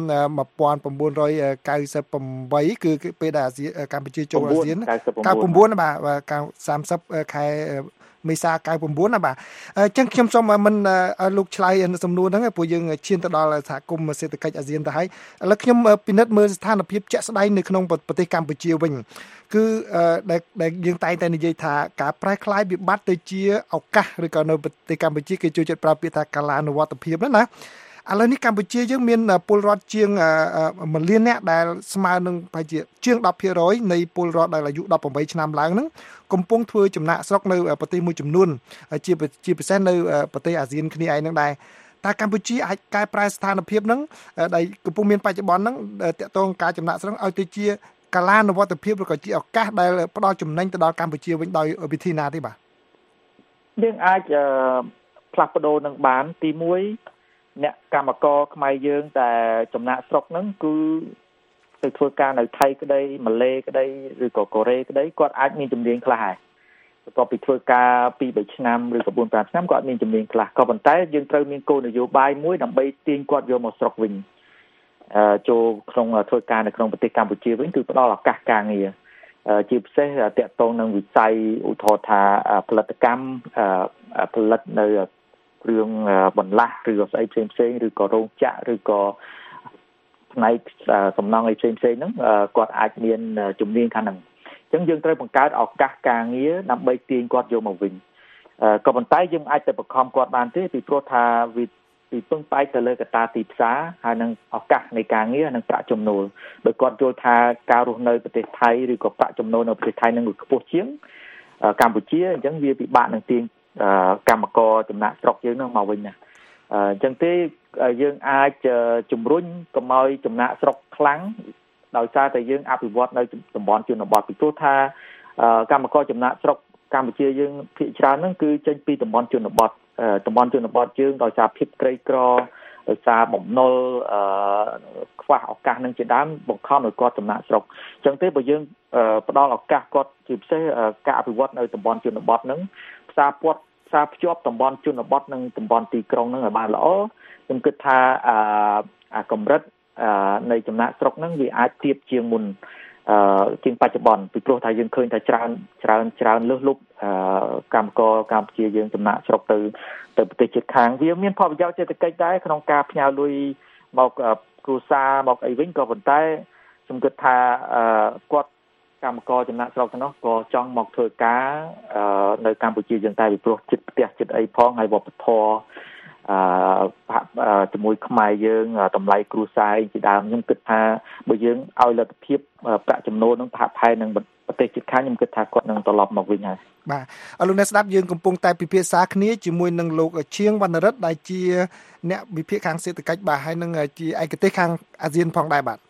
1998គឺពេលដែលកម្ពុជាចូលអាស៊ាន99បាទ30ខែមេសា99ណាបាទអញ្ចឹងខ្ញុំសូមមិនលោកឆ្លើយសំណួរហ្នឹងព្រោះយើងឈានទៅដល់សហគមន៍សេដ្ឋកិច្ចអាស៊ានទៅហើយឥឡូវខ្ញុំពិនិត្យមើលស្ថានភាពជាក់ស្ដែងនៅក្នុងប្រទេសកម្ពុជាវិញគឺដែលយើងតែងតែនិយាយថាការប្រែក្លាយវិបត្តិទៅជាឱកាសឬក៏នៅប្រទេសកម្ពុជាគេចូលចិត្តប្រើពាក្យថាកាលានុវត្តភាពណាឥឡូវនេះកម្ពុជាយើងមានពលរដ្ឋជាង1លាននាក់ដែលស្មើនឹងប្រហែលជាជាង 10% នៃពលរដ្ឋដែលអាយុ18ឆ្នាំឡើងហ្នឹងកំពុងធ្វើចំណាក់ស្រុកនៅប្រទេសមួយចំនួនជាពិសេសនៅប្រទេសអាស៊ានគ្នាឯងហ្នឹងដែរតើកម្ពុជាអាចកែប្រែស្ថានភាពហ្នឹងដែលកំពុងមានបច្ចុប្បន្នហ្នឹងតាក់ទងការចំណាក់ស្រុកឲ្យទៅជាកាលានុវត្តភាពឬក៏ជាឱកាសដែលផ្ដល់ចំណេញទៅដល់កម្ពុជាវិញដោយវិធីណាទេបាទយើងអាចផ្លាស់ប្ដូរនឹងបានទី1អ្នកកម្មករខ្មែរយើងតែចំណាក់ស្រុកហ្នឹងគឺទៅធ្វើការនៅថៃក្តីម៉ាឡេក្តីឬក៏កូរ៉េក្តីគាត់អាចមានជំនាញខ្លះហើយបន្ទាប់ពីធ្វើការ 2-3 ឆ្នាំឬក៏ 4-5 ឆ្នាំគាត់មានជំនាញខ្លះក៏ប៉ុន្តែយើងត្រូវមានគោលនយោបាយមួយដើម្បីទាញគាត់យកមកស្រុកវិញចូលក្នុងធ្វើការនៅក្នុងប្រទេសកម្ពុជាវិញគឺផ្ដល់ឱកាសការងារជាពិសេសតាក់ទងនឹងវិស័យឧទាហរណ៍ថាផលិតកម្មផលិតនៅគ្រឿងបន្លាស់ឬក៏ស្អីផ្សេងៗឬក៏រោងចក្រឬក៏ផ្នែកសំណង់អីផ្សេងៗហ្នឹងគាត់អាចមានជំនាញខាងហ្នឹងអញ្ចឹងយើងត្រូវបង្កើតឱកាសការងារដើម្បីទាញគាត់យកមកវិញក៏ប៉ុន្តែយើងអាចទៅបង្ខំគាត់បានទេពីព្រោះថាវាពីពឹងផ្អែកទៅលើកត្តាទីផ្សារហើយនឹងឱកាសនៃការងារនិងប្រាក់ចំណូលដោយគាត់យល់ថាការរស់នៅប្រទេសថៃឬក៏ប្រាក់ចំណូលនៅប្រទេសថៃនឹងខ្ពស់ជាងកម្ពុជាអញ្ចឹងវាពិបាកនឹងទាញកម្មករចំណាក់ស្រុកយើងនឹងមកវិញណាអញ្ចឹងទេយើងអាចជំរុញកុំឲ្យចំណាក់ស្រុកខ្លាំងដោយសារតែយើងអភិវឌ្ឍនៅតំបន់ជនបទពីព្រោះថាកម្មករចំណាក់ស្រុកកម្ពុជាយើងភាគច្រើនហ្នឹងគឺចេញពីតំបន់ជនបទយើងដោយសារភាពក្រីក្រដោយសារបំណុលខ្វះឱកាសនឹងជាដើមបង្ខំឲ្យគាត់ចំណាក់ស្រុកអញ្ចឹងទេបើយើងផ្ដល់ឱកាសគាត់ជាពិសេសការអភិវឌ្ឍនៅតំបន់ជនបទហ្នឹងផ្សារភ្ជាប់តំបន់ជនបទនិងតំបន់ទីក្រុងហ្នឹងឲ្យបានល្អខ្ញុំគិតថាកម្រិតនៃចំណាក់ស្រុកហ្នឹងវាអាចទៀបជាងមុនជាងបច្ចុប្បន្នពីព្រោះថាយើងឃើញថាច្រើនលើសលប់កម្មករកម្ពុជាយើងចំណាក់ស្រុកទៅប្រទេសជិតខាងវាមានផលប្រយោជន៍សេដ្ឋកិច្ចដែរក្នុងការផ្ញើលុយមកគ្រួសារមកអីវិញក៏ប៉ុន្តែខ្ញុំគិតថាគាត់កម្មករចំណាក់ស្រុកទៅនោះក៏ចង់មកធ្វើការនៅកម្ពុជាយើងតែពីព្រោះជិតផ្ទះជិតអីផងហើយវប្បធម៌ជាមួយខ្មែរយើងតម្លៃគ្រួសារជាដើមខ្ញុំគិតថាបើយើងឲ្យលទ្ធភាពប្រាក់ចំណូលនឹងប្រហែលនឹងប្រទេសជិតខាងខ្ញុំគិតថាគាត់នឹងត្រឡប់មកវិញហើយបាទលោកអ្នកស្ដាប់យើងកំពុងតែពិភាក្សាគ្នាជាមួយនឹងលោកឈៀងវណ្ណរិទ្ធដែលជាអ្នកវិភាគខាងសេដ្ឋកិច្ចបាទហើយនឹងជាឯកទេសខាងអាស៊ានផងដែរបាទ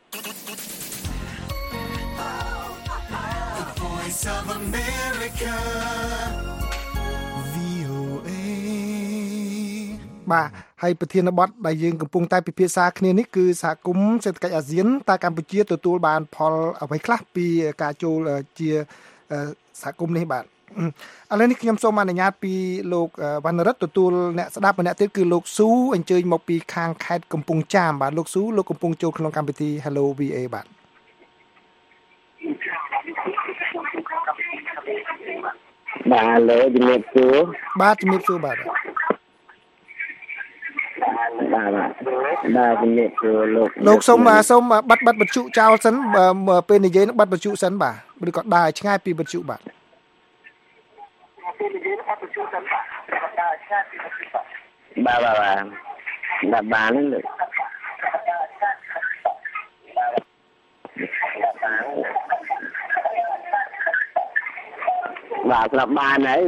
បាទហើយប្រធានបទដែលយើងកំពុងតែពិភាក្សាគ្នានេះគឺសហគមន៍សេដ្ឋកិច្ចអាស៊ានតើកម្ពុជាទទួលបានផលអ្វីខ្លះពីការចូលជាសហគមន៍នេះបាទឥឡូវនេះខ្ញុំសូមអនុញ្ញាតពីលោកវណ្ណរិទ្ធទទួលអ្នកស្ដាប់ម្នាក់ទៀតគឺលោកស៊ូអញ្ជើញមកពីខាងខេត្តកំពង់ចាមបាទលោកស៊ូលោកកំពុងចូលក្នុងកម្មវិធី Hello VA បាទបាទលើជំរាបសួរបាទជំរាបសួរបាទបាទជំរាបសួរលោកសូមបិទបច្ចុចោលសិនពេលនិយាយនឹងបិទបច្ចុសិនបាទឬក៏ដើរឆ្ងាយពីបច្ចុបាទបាទបានលើបាទស្រាប់បានហើយ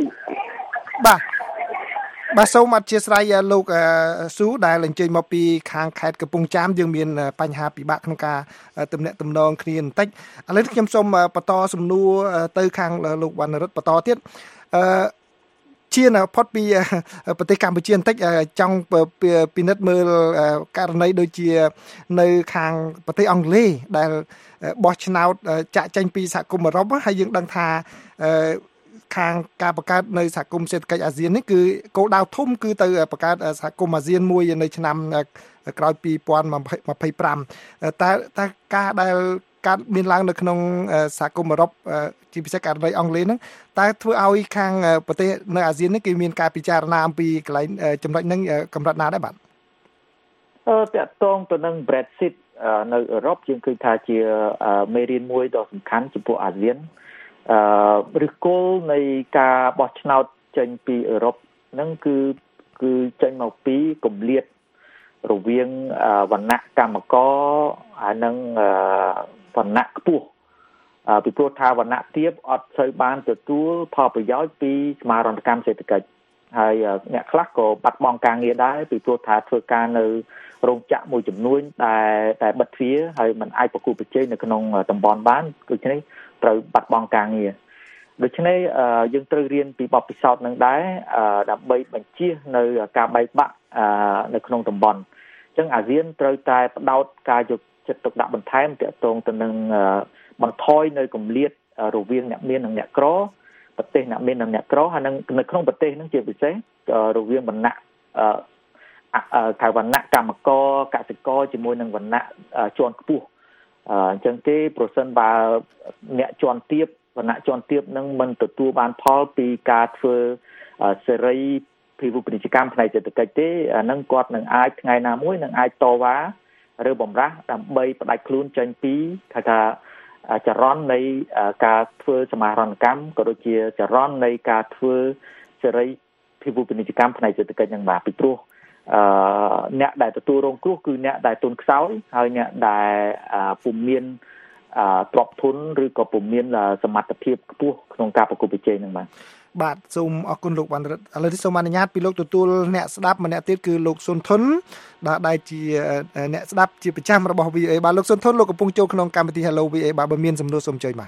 បាទសូមអធិស្ឋានលោកស៊ូដែលអញ្ជើញមកពីខាងខេត្តកំពង់ចាមយើងមានបញ្ហាពិបាកក្នុងការទំនាក់ទំនងគ្នាបន្តិចឥឡូវខ្ញុំសូមបន្តសំណួរទៅខាងលោកវណ្ណរិទ្ធបន្តទៀតជាផុតពីប្រទេសកម្ពុជាបន្តិចចង់ពិនិត្យមើលករណីដូចជានៅខាងប្រទេសអង់គ្លេសដែលបោះឆ្នោតចាក់ចេញពីសហគមន៍អឺរ៉ុបហើយយើងដឹងថាខាងការបង្កើតនៅសហគមន៍សេដ្ឋកិច្ចអាស៊ាននេះគឺគោលដៅធំគឺទៅបង្កើតសហគមន៍អាស៊ានមួយនៅឆ្នាំក្រោយ2025តែការដែលកើតមានឡើងនៅក្នុងសហគមន៍អឺរ៉ុបជាពិសេសករណីអង់គ្លេសហ្នឹងតែធ្វើឲ្យខាងប្រទេសនៅអាស៊ាននេះគេមានការពិចារណាអំពីកន្លែងចំណុចហ្នឹងកម្រិតណាដែរបាទតាក់ទងទៅនឹង Brexit នៅអឺរ៉ុបយើងឃើញថាជាមេរៀនមួយដ៏សំខាន់ចំពោះអាស៊ានឬគោលនៃការបោះឆ្នោតចេញពីអឺរ៉ុបហ្នឹងគឺចេញមកពីគម្លាតរវាងវណ្ណៈកម្មករហើយនិងវណ្ណៈខ្ពស់ពីព្រោះថាវណ្ណៈទាបអត់សូវបានទទួលផលប្រយោជន៍ពីសមាហរណកម្មសេដ្ឋកិច្ចហើយអ្នកខ្លះក៏បាត់បង់ការងារដែរពីព្រោះថាធ្វើការនៅរោងចក្រមួយចំនួនតែបិទទ្វារហើយមិនអាចប្រកួតប្រជែងនៅក្នុងតំបន់បានដូច្នេះត្រូវបាត់បង់ការងារដូច្នេះយើងត្រូវរៀនពីបទពិសោធន៍នឹងដែរដើម្បីបញ្ជៀសនៅការបែកបាក់នៅក្នុងតំបន់អញ្ចឹងអាស៊ានត្រូវតែផ្ដោតការយកចិត្តទុកដាក់បន្ថែមទាក់ទងទៅនឹងបន្ថយនៅគម្លាតរវាងអ្នកមាននិងអ្នកក្រប្រទេសអ្នកមាននិងអ្នកក្រហើយនៅក្នុងប្រទេសហ្នឹងជាពិសេសរវាងវណ្ណៈខៅវណ្ណៈកម្មករកសិករជាមួយនឹងវណ្ណៈជាន់ខ្ពស់អញ្ចឹងទេប្រសិនបើអ្នកជាន់ទាបវណ្ណៈជាន់ទាបនឹងមិនទទួលបានផលពីការធ្វើសេរីភាវូបនីយកម្មផ្នែកសេដ្ឋកិច្ចទេអានឹងគាត់នឹងអាចថ្ងៃណាមួយនឹងអាចតវ៉ាឬបំរាស់ដើម្បីផ្ដាច់ខ្លួនចេញពីគេថាចរន្តនៃការធ្វើសមាហរណកម្មក៏ដូចជាចរន្តនៃការធ្វើសេរីភាវូបនីយកម្មផ្នែកសេដ្ឋកិច្ចនឹងបាទពីព្រោះអ្នកដែលទទួលរងគ្រោះគឺអ្នកដែលទុនខ្សោយហើយអ្នកដែលពុំមានទ្រព្យធនឬក៏ពុំមានសមត្ថភាពខ្ពស់ក្នុងការប្រកួតប្រជែងនឹងបាទសូមអរគុណលោកវណ្ណរិទ្ធឥឡូវនេះសូមអនុញ្ញាតពីលោកទទួលអ្នកស្ដាប់ម្នាក់ទៀតគឺលោកសុនធុនដែលជាអ្នកស្ដាប់ជាប្រចាំរបស់ VOA បាទលោកសុនធុនលោកកំពុងចូលក្នុងកម្មវិធី Hello VOA បាទបើមានសំណួរសូមអញ្ជើញបាទ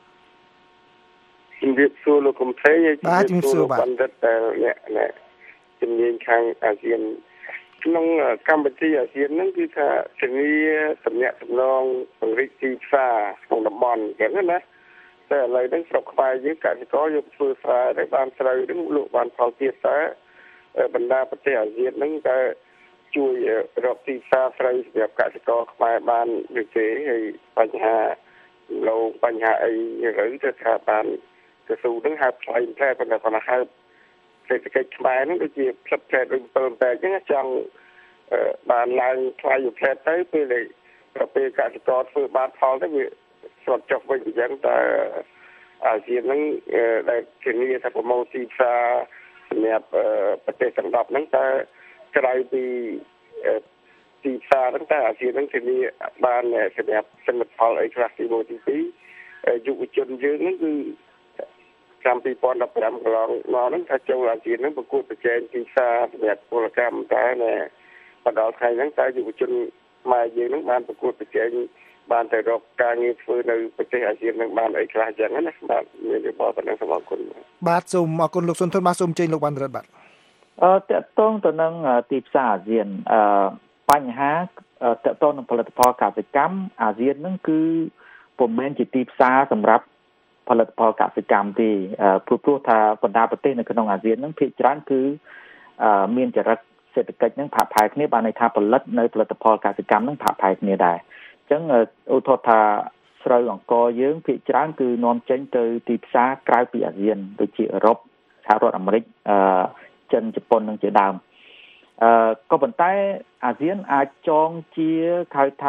ជំរាបសួរលោកកំភៃហើយជំរាបសួរលោកបណ្ឌិតដែលអ្នកជំនាញខាងអាស៊ានក្នុងកម្មវិធីអាស៊ានហ្នឹងគឺថាធានាទំនាក់ទំនងពង្រីកទីផ្សារក្នុងតំបន់អញ្ចឹងណាតែឥឡូវហ្នឹងស្រុកខ្មែរយើងកសិករយកធ្វើស្រែទៅបានស្រូវហ្នឹងលក់បានផលទៀតតែបណ្ដាប្រទេសអាស៊ានហ្នឹងតែជួយរកទីផ្សារស្រូវសម្រាប់កសិករខ្មែរបានឬទេហើយបញ្ហាលោបញ្ហាអីឬទៅថាបានទៅស៊ូហ្នឹងហៅផ្លៃផ្លែប៉ុន្តែគាត់ហៅសេដ្ឋកិច្ចខ្មែរហ្នឹងដូចជាផ្លិតផ្លែដូច7តែអញ្ចឹងចង់បានឡើងថ្លៃផ្លែទៅពេលកសិករធ្វើបានផលទៅវាស្រុតចុះវិញអញ្ចឹងតែអាស៊ានហ្នឹងដែលធានាថាប្រមូលទីផ្សារសម្រាប់ប្រទេសទាំង10ហ្នឹងតែក្រៅពីទីផ្សារហ្នឹងតែអាស៊ានហ្នឹងធានាបានសម្រាប់សមិទ្ធផលអីខ្លះទី1ទី2យុវជនយើងហ្នឹងគឺឆ្នាំ2015កន្លងមកហ្នឹងថាចូលអាស៊ានហ្នឹងប្រកួតប្រជែងទីផ្សារសម្រាប់ពលកម្មតែបណ្ដល់ថ្ងៃហ្នឹងតែយុវជនខ្មែរយើងហ្នឹងបានប្រកួតប្រជែងបានទៅរកការងារធ្វើនៅប្រទេសអាស៊ាននឹងបានអីខ្លះអញ្ចឹងណាបាទមានរបបប៉ុណ្ណឹងសូមអរគុណបាទសូមអរគុណលោកសុនធុនបាទសូមជើញលោកវណ្ណរិទ្ធបាទតកតងទៅនឹងទីផ្សារអាស៊ានបញ្ហាតកតងនឹងផលិតផលកសិកម្មអាស៊ានហ្នឹងគឺពុំមែនជាទីផ្សារសម្រាប់ផលិតផលកសិកម្មទេព្រោះថាបណ្ដាប្រទេសនៅក្នុងអាស៊ានហ្នឹងភាគច្រើនគឺមានចរិតសេដ្ឋកិច្ចហ្នឹងផាកផាយគ្នាបានន័យថាផលិតនៅផលិតផលកសិកម្មហ្នឹងផាកផាយគ្នាដែរអញ្ចឹងឧទាហរណ៍ថាស្រូវអង្ករយើងភាគច្រើនគឺនាំចេញទៅទីផ្សារក្រៅពីអាស៊ានដូចជាអឺរ៉ុបសហរដ្ឋអាមេរិកចិនជប៉ុននិងជាដើមក៏ប៉ុន្តែអាស៊ានអាចចងជាហៅថា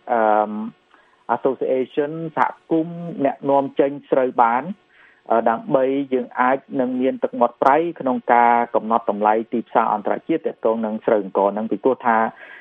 association សហគមន៍អ្នកនាំចេញស្រូវបានដើម្បីយើងអាចនឹងមានទឹកមាត់ប្រៃក្នុងការកំណត់តម្លៃទីផ្សារអន្តរជាតិទាក់ទងនឹងស្រូវអង្ករនឹងពីព្រោះថា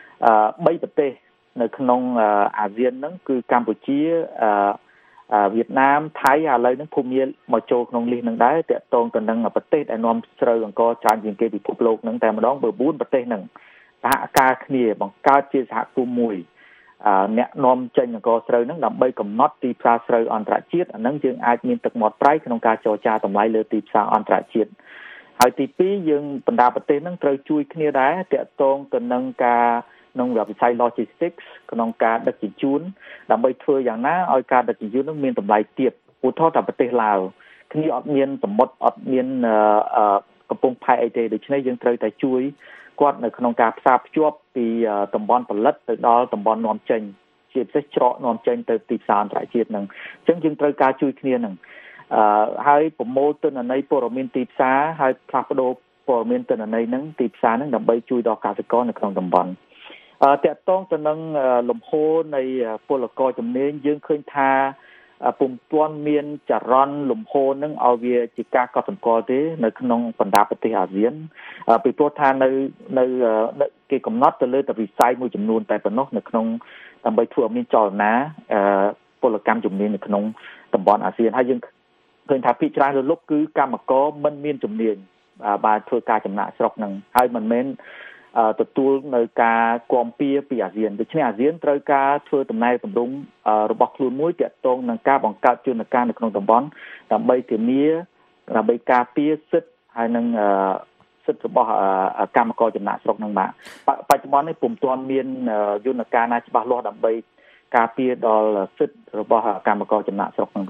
3ប្រទេសនៅក្នុងអាស៊ានហ្នឹងគឺកម្ពុជាវៀតណាមថៃឥឡូវហ្នឹងភូមាមកចូលក្នុងលិសហ្នឹងដែរតាក់ទងទៅនឹងប្រទេសដែលនាំស្រូវអង្ករច្រើនជាងគេពិភពលោកហ្នឹងតែម្ដងបើ4ប្រទេសហ្នឹងសហការគ្នាបង្កើតជាសហគមន៍មួយអ្នកនាំចេញអង្ករស្រូវហ្នឹងដើម្បីកំណត់ទីផ្សារស្រូវអន្តរជាតិអាហ្នឹងយើងអាចមានទឹកមាត់ប្រៃក្នុងការចរចាតម្លៃលើទីផ្សារអន្តរជាតិហើយទី2យើងបណ្ដាប្រទេសហ្នឹងត្រូវជួយគ្នាដែរតាក់ទងទៅនឹងការក្នុងវិស័យ logistics ក្នុងការដឹកជញ្ជូនដើម្បីធ្វើយ៉ាងណាឲ្យការដឹកជញ្ជូននឹងមានតម្លៃទាបឧទាហរណ៍ថាប្រទេសឡាវគ្នាអត់មានសមុទ្រអត់មានកំពង់ផែអីទេដូច្នេះយើងត្រូវតែជួយគាត់នៅក្នុងការផ្សារភ្ជាប់ពីតំបន់ផលិតទៅដល់តំបន់នាំចេញជាពិសេសច្រកនាំចេញទៅទីផ្សារអន្តរជាតិហ្នឹងអញ្ចឹងយើងត្រូវការជួយគ្នាហ្នឹងហើយប្រមូលទិន្នន័យព័ត៌មានទីផ្សារហើយផ្លាស់ប្ដូរព័ត៌មានទិន្នន័យហ្នឹងទីផ្សារហ្នឹងដើម្បីជួយដល់កសិករនៅក្នុងតំបន់តាក់ទងទៅនឹងលំហូរនៃពលករជំនាញយើងឃើញថាពុំទាន់មានចរន្តលំហូរនឹងឲ្យវាជាការកត់សម្គាល់ទេនៅក្នុងបណ្ដាប្រទេសអាស៊ានពីព្រោះថានៅគេកំណត់ទៅលើតែវិស័យមួយចំនួនតែប៉ុណ្ណោះនៅក្នុងដើម្បីធ្វើឲ្យមានចលនាពលកម្មជំនាញនៅក្នុងតំបន់អាស៊ានហើយយើងឃើញថាភាគច្រើនលើលុបគឺកម្មករមិនមានជំនាញបានធ្វើការចំណាក់ស្រុកនឹងហើយមិនមែនទទួលនៅការគាំពៀពីអាស៊ានដូច្នេះអាស៊ានត្រូវការធ្វើដំណើរទម្រង់របស់ខ្លួនមួយទាក់ទងនឹងការបង្កើតយន្តការនៅក្នុងតំបន់ដើម្បីធានាដើម្បីការពារសិទ្ធិហើយនឹងសិទ្ធិរបស់កម្មករចំណាក់ស្រុកនឹងបាទបច្ចុប្បន្ននេះពុំទាន់មានយន្តការណាច្បាស់លាស់ដើម្បីការពារដល់សិទ្ធិរបស់កម្មករចំណាក់ស្រុកនឹងទេបាទ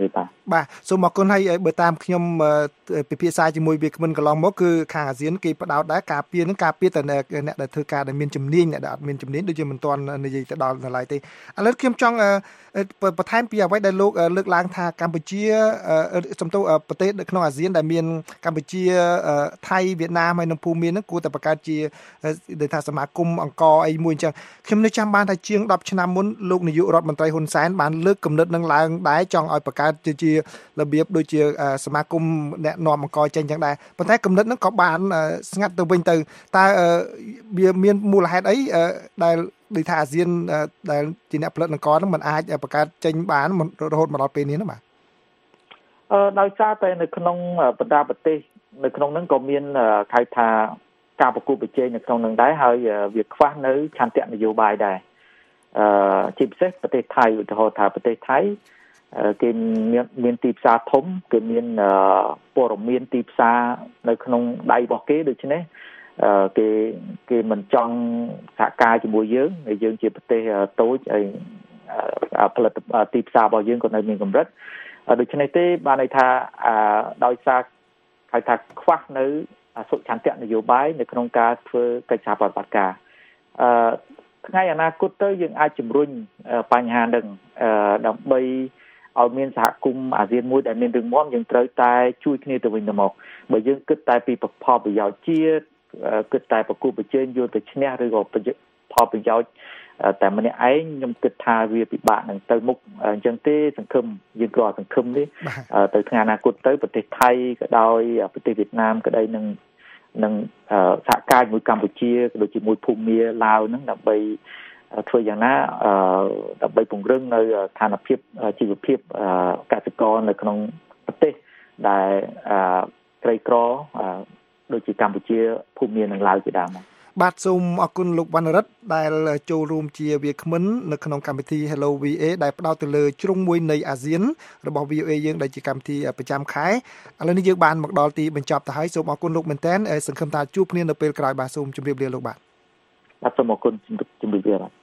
បាទសូមអរគុណហើយបើតាមខ្ញុំពិភាក្សាជាមួយវាគ្មិនកន្លងមកគឺខាងអាស៊ានគេផ្ដោតដែរការពារនឹងការពារតែអ្នកដែលធ្វើការដែលមានជំនាញអ្នកដែលអត់មានជំនាញដូចជាមិនទាន់និយាយទៅដល់ឡើយទេឥឡូវខ្ញុំចង់បន្ថែមពីអ្វីដែលលោកលើកឡើងថាកម្ពុជាសំទោប្រទេសនៅក្នុងអាស៊ានដែលមានកម្ពុជាថៃវៀតណាមហើយនិងភូមានឹងគួរតែបង្កើតជាដែលថាសមាគមអង្គរអីមួយអញ្ចឹងខ្ញុំនៅចាំបានថាជាង10ឆ្នាំមុនលោកនាយករដ្ឋមន្ត្រីហ៊ុនសែនបានលើកគំនិតនឹងឡើងដែរចង់ឲ្យបង្កើតជារបៀបដូចជាសមាគមអ្នកនាំអង្គរចេញចឹងដែរប៉ុន្តែគំនិតហ្នឹងក៏បានស្ងាត់ទៅវិញទៅតើវាមានមូលហេតុអីដែលដូចថាអាស៊ានដែលជាអ្នកផលិតអង្គរហ្នឹងมันអាចបង្កើតចេញបានរហូតមកដល់ពេលនេះណាបាទដោយសារតែនៅក្នុងបណ្ដាប្រទេសនៅក្នុងហ្នឹងក៏មានហៅថាការប្រគល់ប្រជែងនៅក្នុងហ្នឹងដែរហើយវាខ្វះនៅឆន្ទៈនយោបាយដែរជាពិសេសប្រទេសថៃឧទាហរណ៍ថាប្រទេសថៃគេមានទីផ្សារធំគេមានព័ត៌មានទីផ្សារនៅក្នុងដៃរបស់គេដូច្នេះគេមិនចង់សហការជាមួយយើងជាប្រទេសតូចហើយផលិតទីផ្សាររបស់យើងក៏នៅមានកម្រិតដូច្នេះទេបានន័យថាដោយសារហៅថាខ្វះនៅសុឆន្ទៈនយោបាយនៅក្នុងការធ្វើកិច្ចសហប្រតិបត្តិការថ្ងៃអនាគតទៅយើងអាចជំរុញបញ្ហានឹងដើម្បីឲ្យមានសហគមន៍អាស៊ានមួយដែលមានរឹងមាំយើងត្រូវតែជួយគ្នាទៅវិញទៅមកបើយើងគិតតែពីផលប្រយោជន៍ជាតិគិតតែប្រគល់ប្រជែងយកទៅឈ្នះឬក៏ផលប្រយោជន៍តែម្នាក់ឯងខ្ញុំគិតថាវាពិបាកនឹងទៅមុខអញ្ចឹងទេសង្ឃឹមយើងក៏សង្ឃឹមនេះទៅថ្ងៃអនាគតទៅប្រទេសថៃក៏ដោយប្រទេសវៀតណាមក៏ដោយនឹងសហការជាមួយកម្ពុជាក៏ដូចជាមួយភូមាឡាវហ្នឹងដើម្បីធ្វើយ៉ាងណាដើម្បីពង្រឹងនៅស្ថានភាពជីវភាពកសិករនៅក្នុងប្រទេសដែលក្រីក្រដូចជាកម្ពុជាភូមានិងឡាវជាដើមបាទសូមអរគុណលោកវណ្ណរិទ្ធដែលចូលរួមជាវាគ្មិននៅក្នុងកម្មវិធី Hello VA ដែលផ្ដោតទៅលើជ្រុងមួយនៃអាស៊ានរបស់ VA យើងដែលជាកម្មវិធីប្រចាំខែឥឡូវនេះយើងបានមកដល់ទីបញ្ចប់ទៅហើយសូមអរគុណលោកមែនតើសង្ឃឹមថាជួបគ្នានៅពេលក្រោយបាទសូមជម្រាបលាលោកបាទសូមអរគុណជម្រាបលាបាទ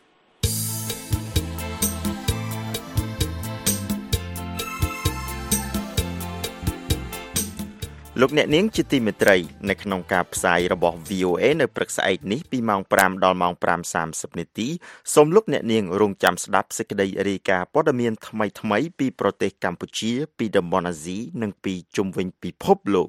លោកអ្នកនាងជាទីមេត្រីនៅក្នុងការផ្សាយរបស់ VOA នៅព្រឹកស្អែកនេះពីម៉ោង5ដល់ម៉ោង 5:30 នាទីសូមលោកអ្នកនាងរងចាំស្ដាប់សេចក្តីរាយការណ៍ព័ត៌មានថ្មីៗពីប្រទេសកម្ពុជាពីតំបន់អាស៊ីនិងពីជុំវិញពិភពលោក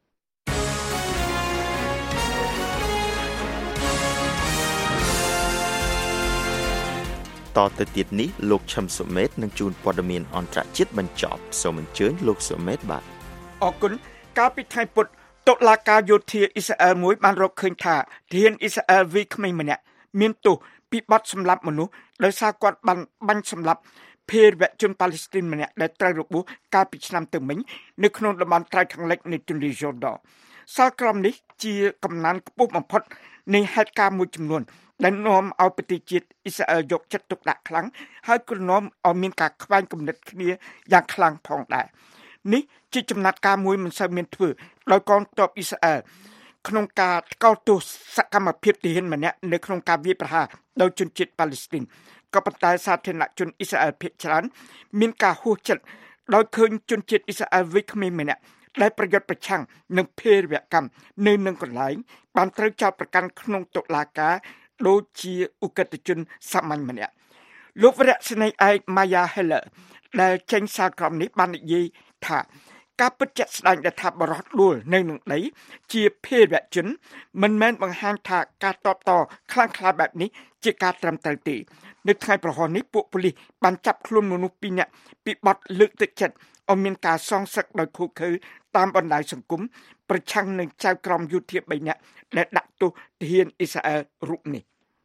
តទៅទៀតនេះលោកឈឹមសុមេតនឹងជួនព័ត៌មានអន្តរជាតិបញ្ចប់សូមអញ្ជើញលោកសុមេតបាទអរគុណកាលពីថ្ងៃពុធតុលាការយោធាអ៊ីស្រាអែលមួយបានរកឃើញថាទាហានអ៊ីស្រាអែលវ័យក្មេងម្នាក់មានទោសពីបទសម្លាប់មនុស្សដោយសារគាត់បានបាញ់សម្លាប់ភេរវជនប៉ាឡេស្ទីនម្នាក់ដែលត្រូវរបួសកាលពីឆ្នាំទៅមិញនៅក្នុងតំបន់ត្រើយខាងលិចនៃទន្លេយ៉ូដនសាលក្រមនេះជាកំណើនខ្ពស់បំផុតនៃហេតុការណ៍មួយចំនួនដែលនាំឲ្យប្រទេសជាតិអ៊ីស្រាអែលយកចិត្តទុកដាក់ខ្លាំងហើយក៏នាំឲ្យមានការខ្វែងគំនិតគ្នាយ៉ាងខ្លាំងផងដែរនេះជាចំណាត់ការមួយមិនសូវមានធ្វើដោយកងទ័ពអ៊ីស្រាអែលក្នុងការថ្កោលទោសសកម្មភាពទាហានម្នាក់នៅក្នុងការវាយប្រហារដោយជនជាតិប៉ាឡេស្ទីនក៏ប៉ុន្តែសាធារណជនអ៊ីស្រាអែលភាគច្រើនមានការហួសចិត្តដោយឃើញជនជាតិអ៊ីស្រាអែលវ័យក្មេងម្នាក់ដែលប្រយុទ្ធប្រឆាំងនឹងភេរវកម្មនៅនឹងកន្លែងបានត្រូវចោទប្រកាន់ក្នុងតុលាការដូចជាឧក្រិដ្ឋជនសាមញ្ញម្នាក់លោកវរៈស្នេហ៍ឯក Maya Heller ដែលចេញសារក្រមនេះបាននិយាយថាការពិតជាក់ស្ដែងដែលថាបរិសុទ្ធដួលនៅនឹងដីជាភេរវជនមិនមែនបង្ហាញថាការតបតខ្លាំងក្លាបែបនេះជាការត្រឹមត្រូវទេនៅថ្ងៃប្រហោះនេះពួកប៉ូលីសបានចាប់ខ្លួនមនុស្ស2នាក់ពីបទលើកទឹកចិត្តឲ្យមានការសងសឹកដោយឃោឃៅតាមបណ្ដាញសង្គមប្រឆាំងនឹងចៅក្រមយោធា3នាក់ដែលដាក់ទោសទាហានអ៊ីស្រាអែលរូបនេះ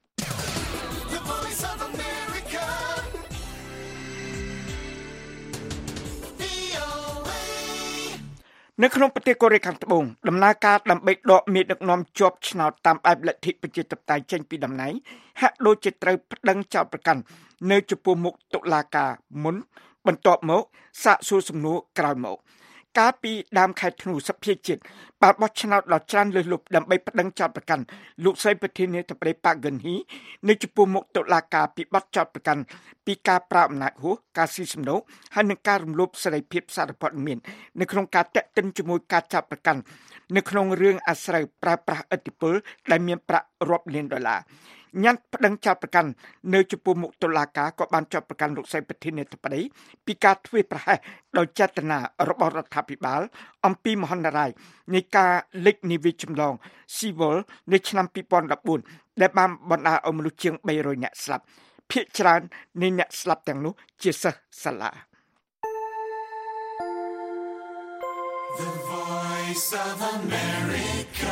នៅក្នុងប្រទេសកូរ៉េខាងត្បូងដំណើរការដើម្បីដកមេដឹកនាំជាប់ឆ្នោតតាមបែបលទ្ធិប្រជាធិបតេយ្យចេញពីតំណែងហាក់ដូចជាត្រូវប្តឹងចោទប្រកាន់នៅចំពោះមុខតុលាការមុនបន្ទាប់មកសាកសួរសំណួរក្រោយមកកាលពីដើមខែធ្នូសភាជាតិបានបោះឆ្នោតដ៏ច្រើនលើសលប់ដើម្បីប្តឹងចោទប្រកាន់លោកស្រីប្រធានាធិបតីប៉ាកឹនហ៊ីនៅចំពោះមុខតុលាការពីបទចោទប្រកាន់ពីការប្រើអំណាចហួសការស៊ីសំណូកហើយនិងការរំលោភសេរីភាពសារព័ត៌មាននៅក្នុងការតាក់ទិនជាមួយការចោទប្រកាន់នៅក្នុងរឿងអាស្រូវប្រើប្រាស់ឥទ្ធិពលដែលមានប្រាក់រាប់លានដុល្លារញ៉ាត់ប្តឹងចោទប្រកាន់នៅចំពោះមុខតុលាការក៏បានចោទប្រកាន់លោកស្រីប្រធានាធិបតីពីការធ្វេសប្រហែសដោយចេតនារបស់រដ្ឋាភិបាលអំពីមហន្តរាយនៃការលេចនាវាចម្លងស៊ីវលនៅឆ្នាំ2014ដែលបានបណ្ដាលឲ្យមនុស្សជាង300នាក់ស្លាប់ភាគច្រើននៃអ្នកស្លាប់ទាំងនោះជាសិស្សសាលា The Voice of America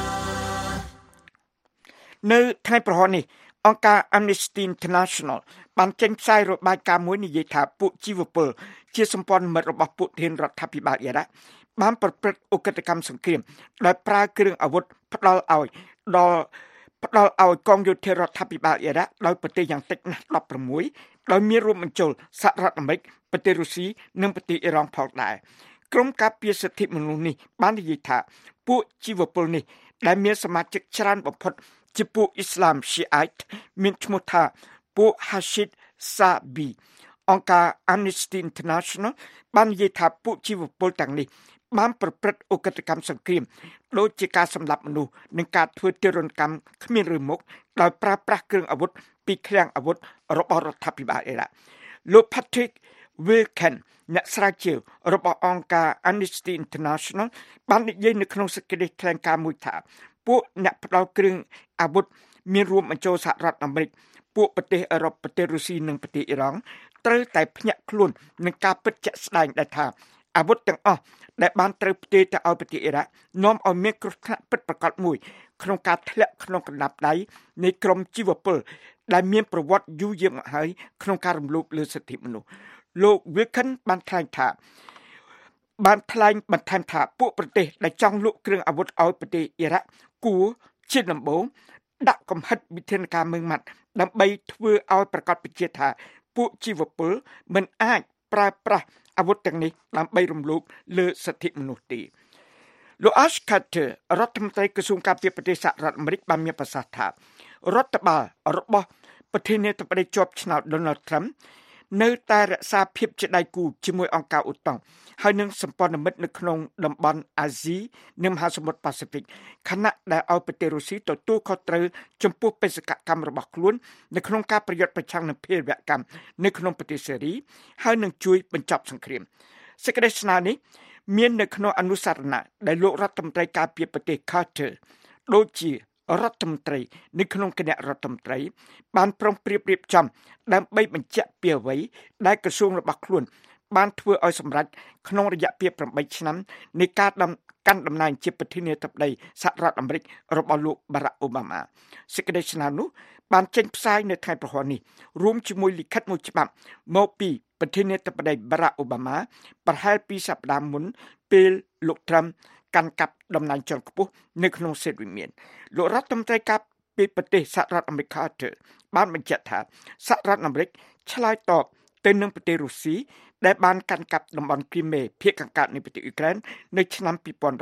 នៅថ្ងៃប្រហ័ននេះអង្គការ Amnesty International បានចេញផ្សាយរបាយការណ៍មួយនិយាយថាពួកជីវពលជាសម្ព័ន្ធមិត្តរបស់ពួកធានរដ្ឋាភិបាលអ៊ីរ៉ាក់បានប្រព្រឹត្តឧក្រិដ្ឋកម្មសង្គ្រាមដោយប្រើគ្រឿងអាវុធផ្ដាល់ឲ្យកងយោធារដ្ឋាភិបាលអ៊ីរ៉ាក់ដោយប្រទេសយ៉ាងតិចណាស់16ដោយមានរួមបញ្ចូលសហរដ្ឋអាមេរិកប្រទេសរុស្ស៊ីនិងប្រទេសអ៊ីរ៉ង់ផងដែរក្រុមការពារសិទ្ធិមនុស្សនេះបាននិយាយថាពួកជីវពលនេះដែលមានសមាជិកច្រើនបំផុតជាពួកអ៊ីស្លាម Shiite មានឈ្មោះថាពួក Hashid Sabi អង្គការ Amnesty International បាននិយាយថាពួកជីវពលទាំងនេះបានប្រព្រឹត្តឧក្រិដ្ឋកម្មសង្គ្រាមដូចជាការសម្លាប់មនុស្សនិងការធ្វើទារុណកម្មគ្មានឬមុខដោយប្រើប្រាស់គ្រឿងអាវុធពីឃ្លាំងអាវុធរបស់រដ្ឋាភិបាលអ៊ីរ៉ាក់លោក Patrick Wilken អ្នកស្រាវជ្រាវរបស់អង្គការ Amnesty International បាននិយាយនៅក្នុងសេចក្តីថ្លែងការណ៍មួយថាពួកអ្នកផ្ដាល់គ្រឿងអាវុធមានរួមបញ្ចូលសហរដ្ឋអាមេរិកពួកប្រទេសអឺរ៉ុបប្រទេសរុស្ស៊ីនិងប្រទេសអ៊ីរ៉ង់ត្រូវតែភ្ញាក់ខ្លួននឹងការពិតជាក់ស្ដែងដែលថាអាវុធទាំងអស់ដែលបានត្រូវផ្ទេរទៅឲ្យប្រទេសអ៊ីរ៉ាក់នាំឲ្យមានគ្រោះថ្នាក់ពិតប្រាកដមួយក្នុងការធ្លាក់ក្នុងកណ្ដាប់ដៃនៃក្រុមជីវពលដែលមានប្រវត្តិយូរយារមកហើយក្នុងការរំលោភលើសិទ្ធិមនុស្សលោក Wilken បានថ្លែងបន្ថែមថាពួកប្រទេសដែលចង់លក់គ្រឿងអាវុធឲ្យប្រទេសអ៊ីរ៉ាក់គួរជាដំបូងដាក់កំហិតវិធានការម៉ឺងម៉ាត់ដើម្បីធ្វើឲ្យប្រកាសបញ្ជាថាពួកជីវពលមិនអាចប្រើប្រាស់អាវុធទាំងនេះដើម្បីរំលោភលើសិទ្ធិមនុស្សទេលោក Ash Carter រដ្ឋមន្ត្រីក្រសួងការពារប្រទេសសហរដ្ឋអាមេរិកបានមានប្រសាសន៍ថារដ្ឋបាលរបស់ប្រធានាធិបតីជាប់ឆ្នោត Donald Trump នៅតែរក្សាភាពជាដៃគូជាមួយអង្គការអូតុងហើយនឹងសម្ព័ន្ធមិត្តនៅក្នុងតំបន់អាស៊ីនិងមហាសមុទ្រប៉ាស៊ីហ្វិកខណៈដែលឲ្យប្រទេសរុស្ស៊ីទទួលខុសត្រូវចំពោះបេសកកម្មរបស់ខ្លួននៅក្នុងការប្រយុទ្ធប្រឆាំងនឹងភេរវកម្មនៅក្នុងប្រទេសសេរីហើយនឹងជួយបញ្ចប់សង្គ្រាមសេចក្តីស្នើនេះមាននៅក្នុងអនុសារណៈដែលលោករដ្ឋមន្ត្រីការពារប្រទេស Carter ដូចជារដ្ឋមន្ត្រីនៅក្នុងគណៈរដ្ឋមន្ត្រីបានប្រុងប្រៀបរៀបចំដើម្បីបញ្ជាក់ពីអ្វីដែលក្រសួងរបស់ខ្លួនបានធ្វើឲ្យសម្រេចក្នុងរយៈពេល8ឆ្នាំនៃការកាន់តំណែងជាប្រធានាធិបតីសហរដ្ឋអាមេរិករបស់លោក Barack Obama សេចក្តីស្នើនោះបានចេញផ្សាយនៅថ្ងៃប្រហ័ននេះរួមជាមួយលិខិតមួយច្បាប់មកពីប្រធានាធិបតី Barack Obama ប្រហែលពីសប្តាហ៍មុនពេលលោក Trump កាន់កាប់តំណែងជាន់ខ្ពស់នៅក្នុងសេតវិមានលោករដ្ឋមន្ត្រីការពីប្រទេសសហរដ្ឋអាមេរិក Carter បានបញ្ជាក់ថាសហរដ្ឋអាមេរិកឆ្លើយតបទៅនឹងប្រទេសរុស្ស៊ីដែលបានកាន់កាប់តំបន់គ្រីមេភាគខាងកើតនៃប្រទេសអ៊ុក្រែននៅឆ្នាំ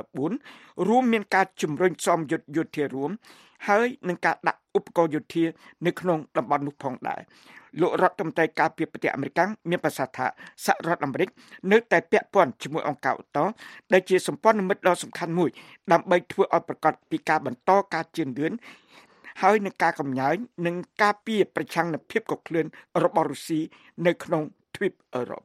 2014រួមមានការជំរុញសមយុទ្ធយោធារួមហើយនឹងការដាក់ឧបករណ៍យោធានៅក្នុងតំបន់នោះផងដែរលោករដ្ឋមន្ត្រីការពារប្រទេសអាមេរិកមានប្រសាសន៍ថាសហរដ្ឋអាមេរិកនៅតែពាក់ព័ន្ធជាមួយអង្គការអូតុងដែលជាសម្ព័ន្ធមិត្តដ៏សំខាន់មួយដើម្បីធ្វើឲ្យប្រកាសពីការបន្តការជឿនលឿនហើយនឹងការកំញើញនិងការពារប្រឆាំងនឹងភាពកក្លឿនរបស់រុស្ស៊ីនៅក្នុងទ្វីបអឺរ៉ុប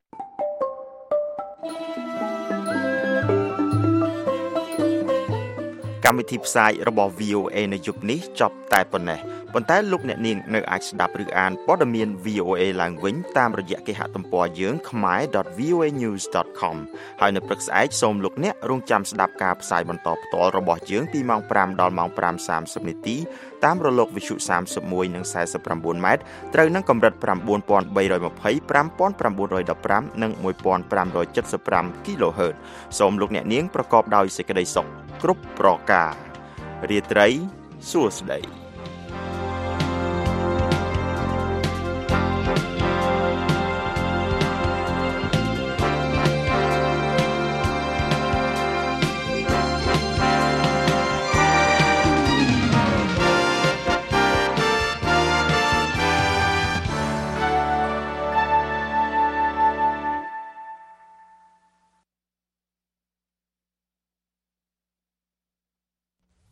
កម្មវិធីផ្សាយរបស់ VOA នៅយប់នេះចប់តែប៉ុណ្ណេះប៉ុន្តែលោកអ្នកនាងនៅអាចស្ដាប់ឬអានព័ត៌មាន VOA ឡើងវិញតាមរយៈគេហទំព័រយើង khmer.voanews.com ហើយនៅព្រឹកស្អែកសូមលោកអ្នករងចាំស្ដាប់ការផ្សាយបន្តផ្ទាល់របស់យើងពីម៉ោង 5 ដល់ម៉ោង 5:30 នាទីតាមរលកវិទ្យុ31និង49ម៉ែត្រត្រូវនឹងកម្រិត 9320 5915 និង 1575 kHz សូមលោកអ្នកនាងប្រកបដោយសេចក្តីសុខគ្រប់ប្រការរាត្រីសួស្តី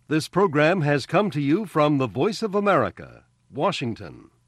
This program has come to you from the Voice of America, Washington.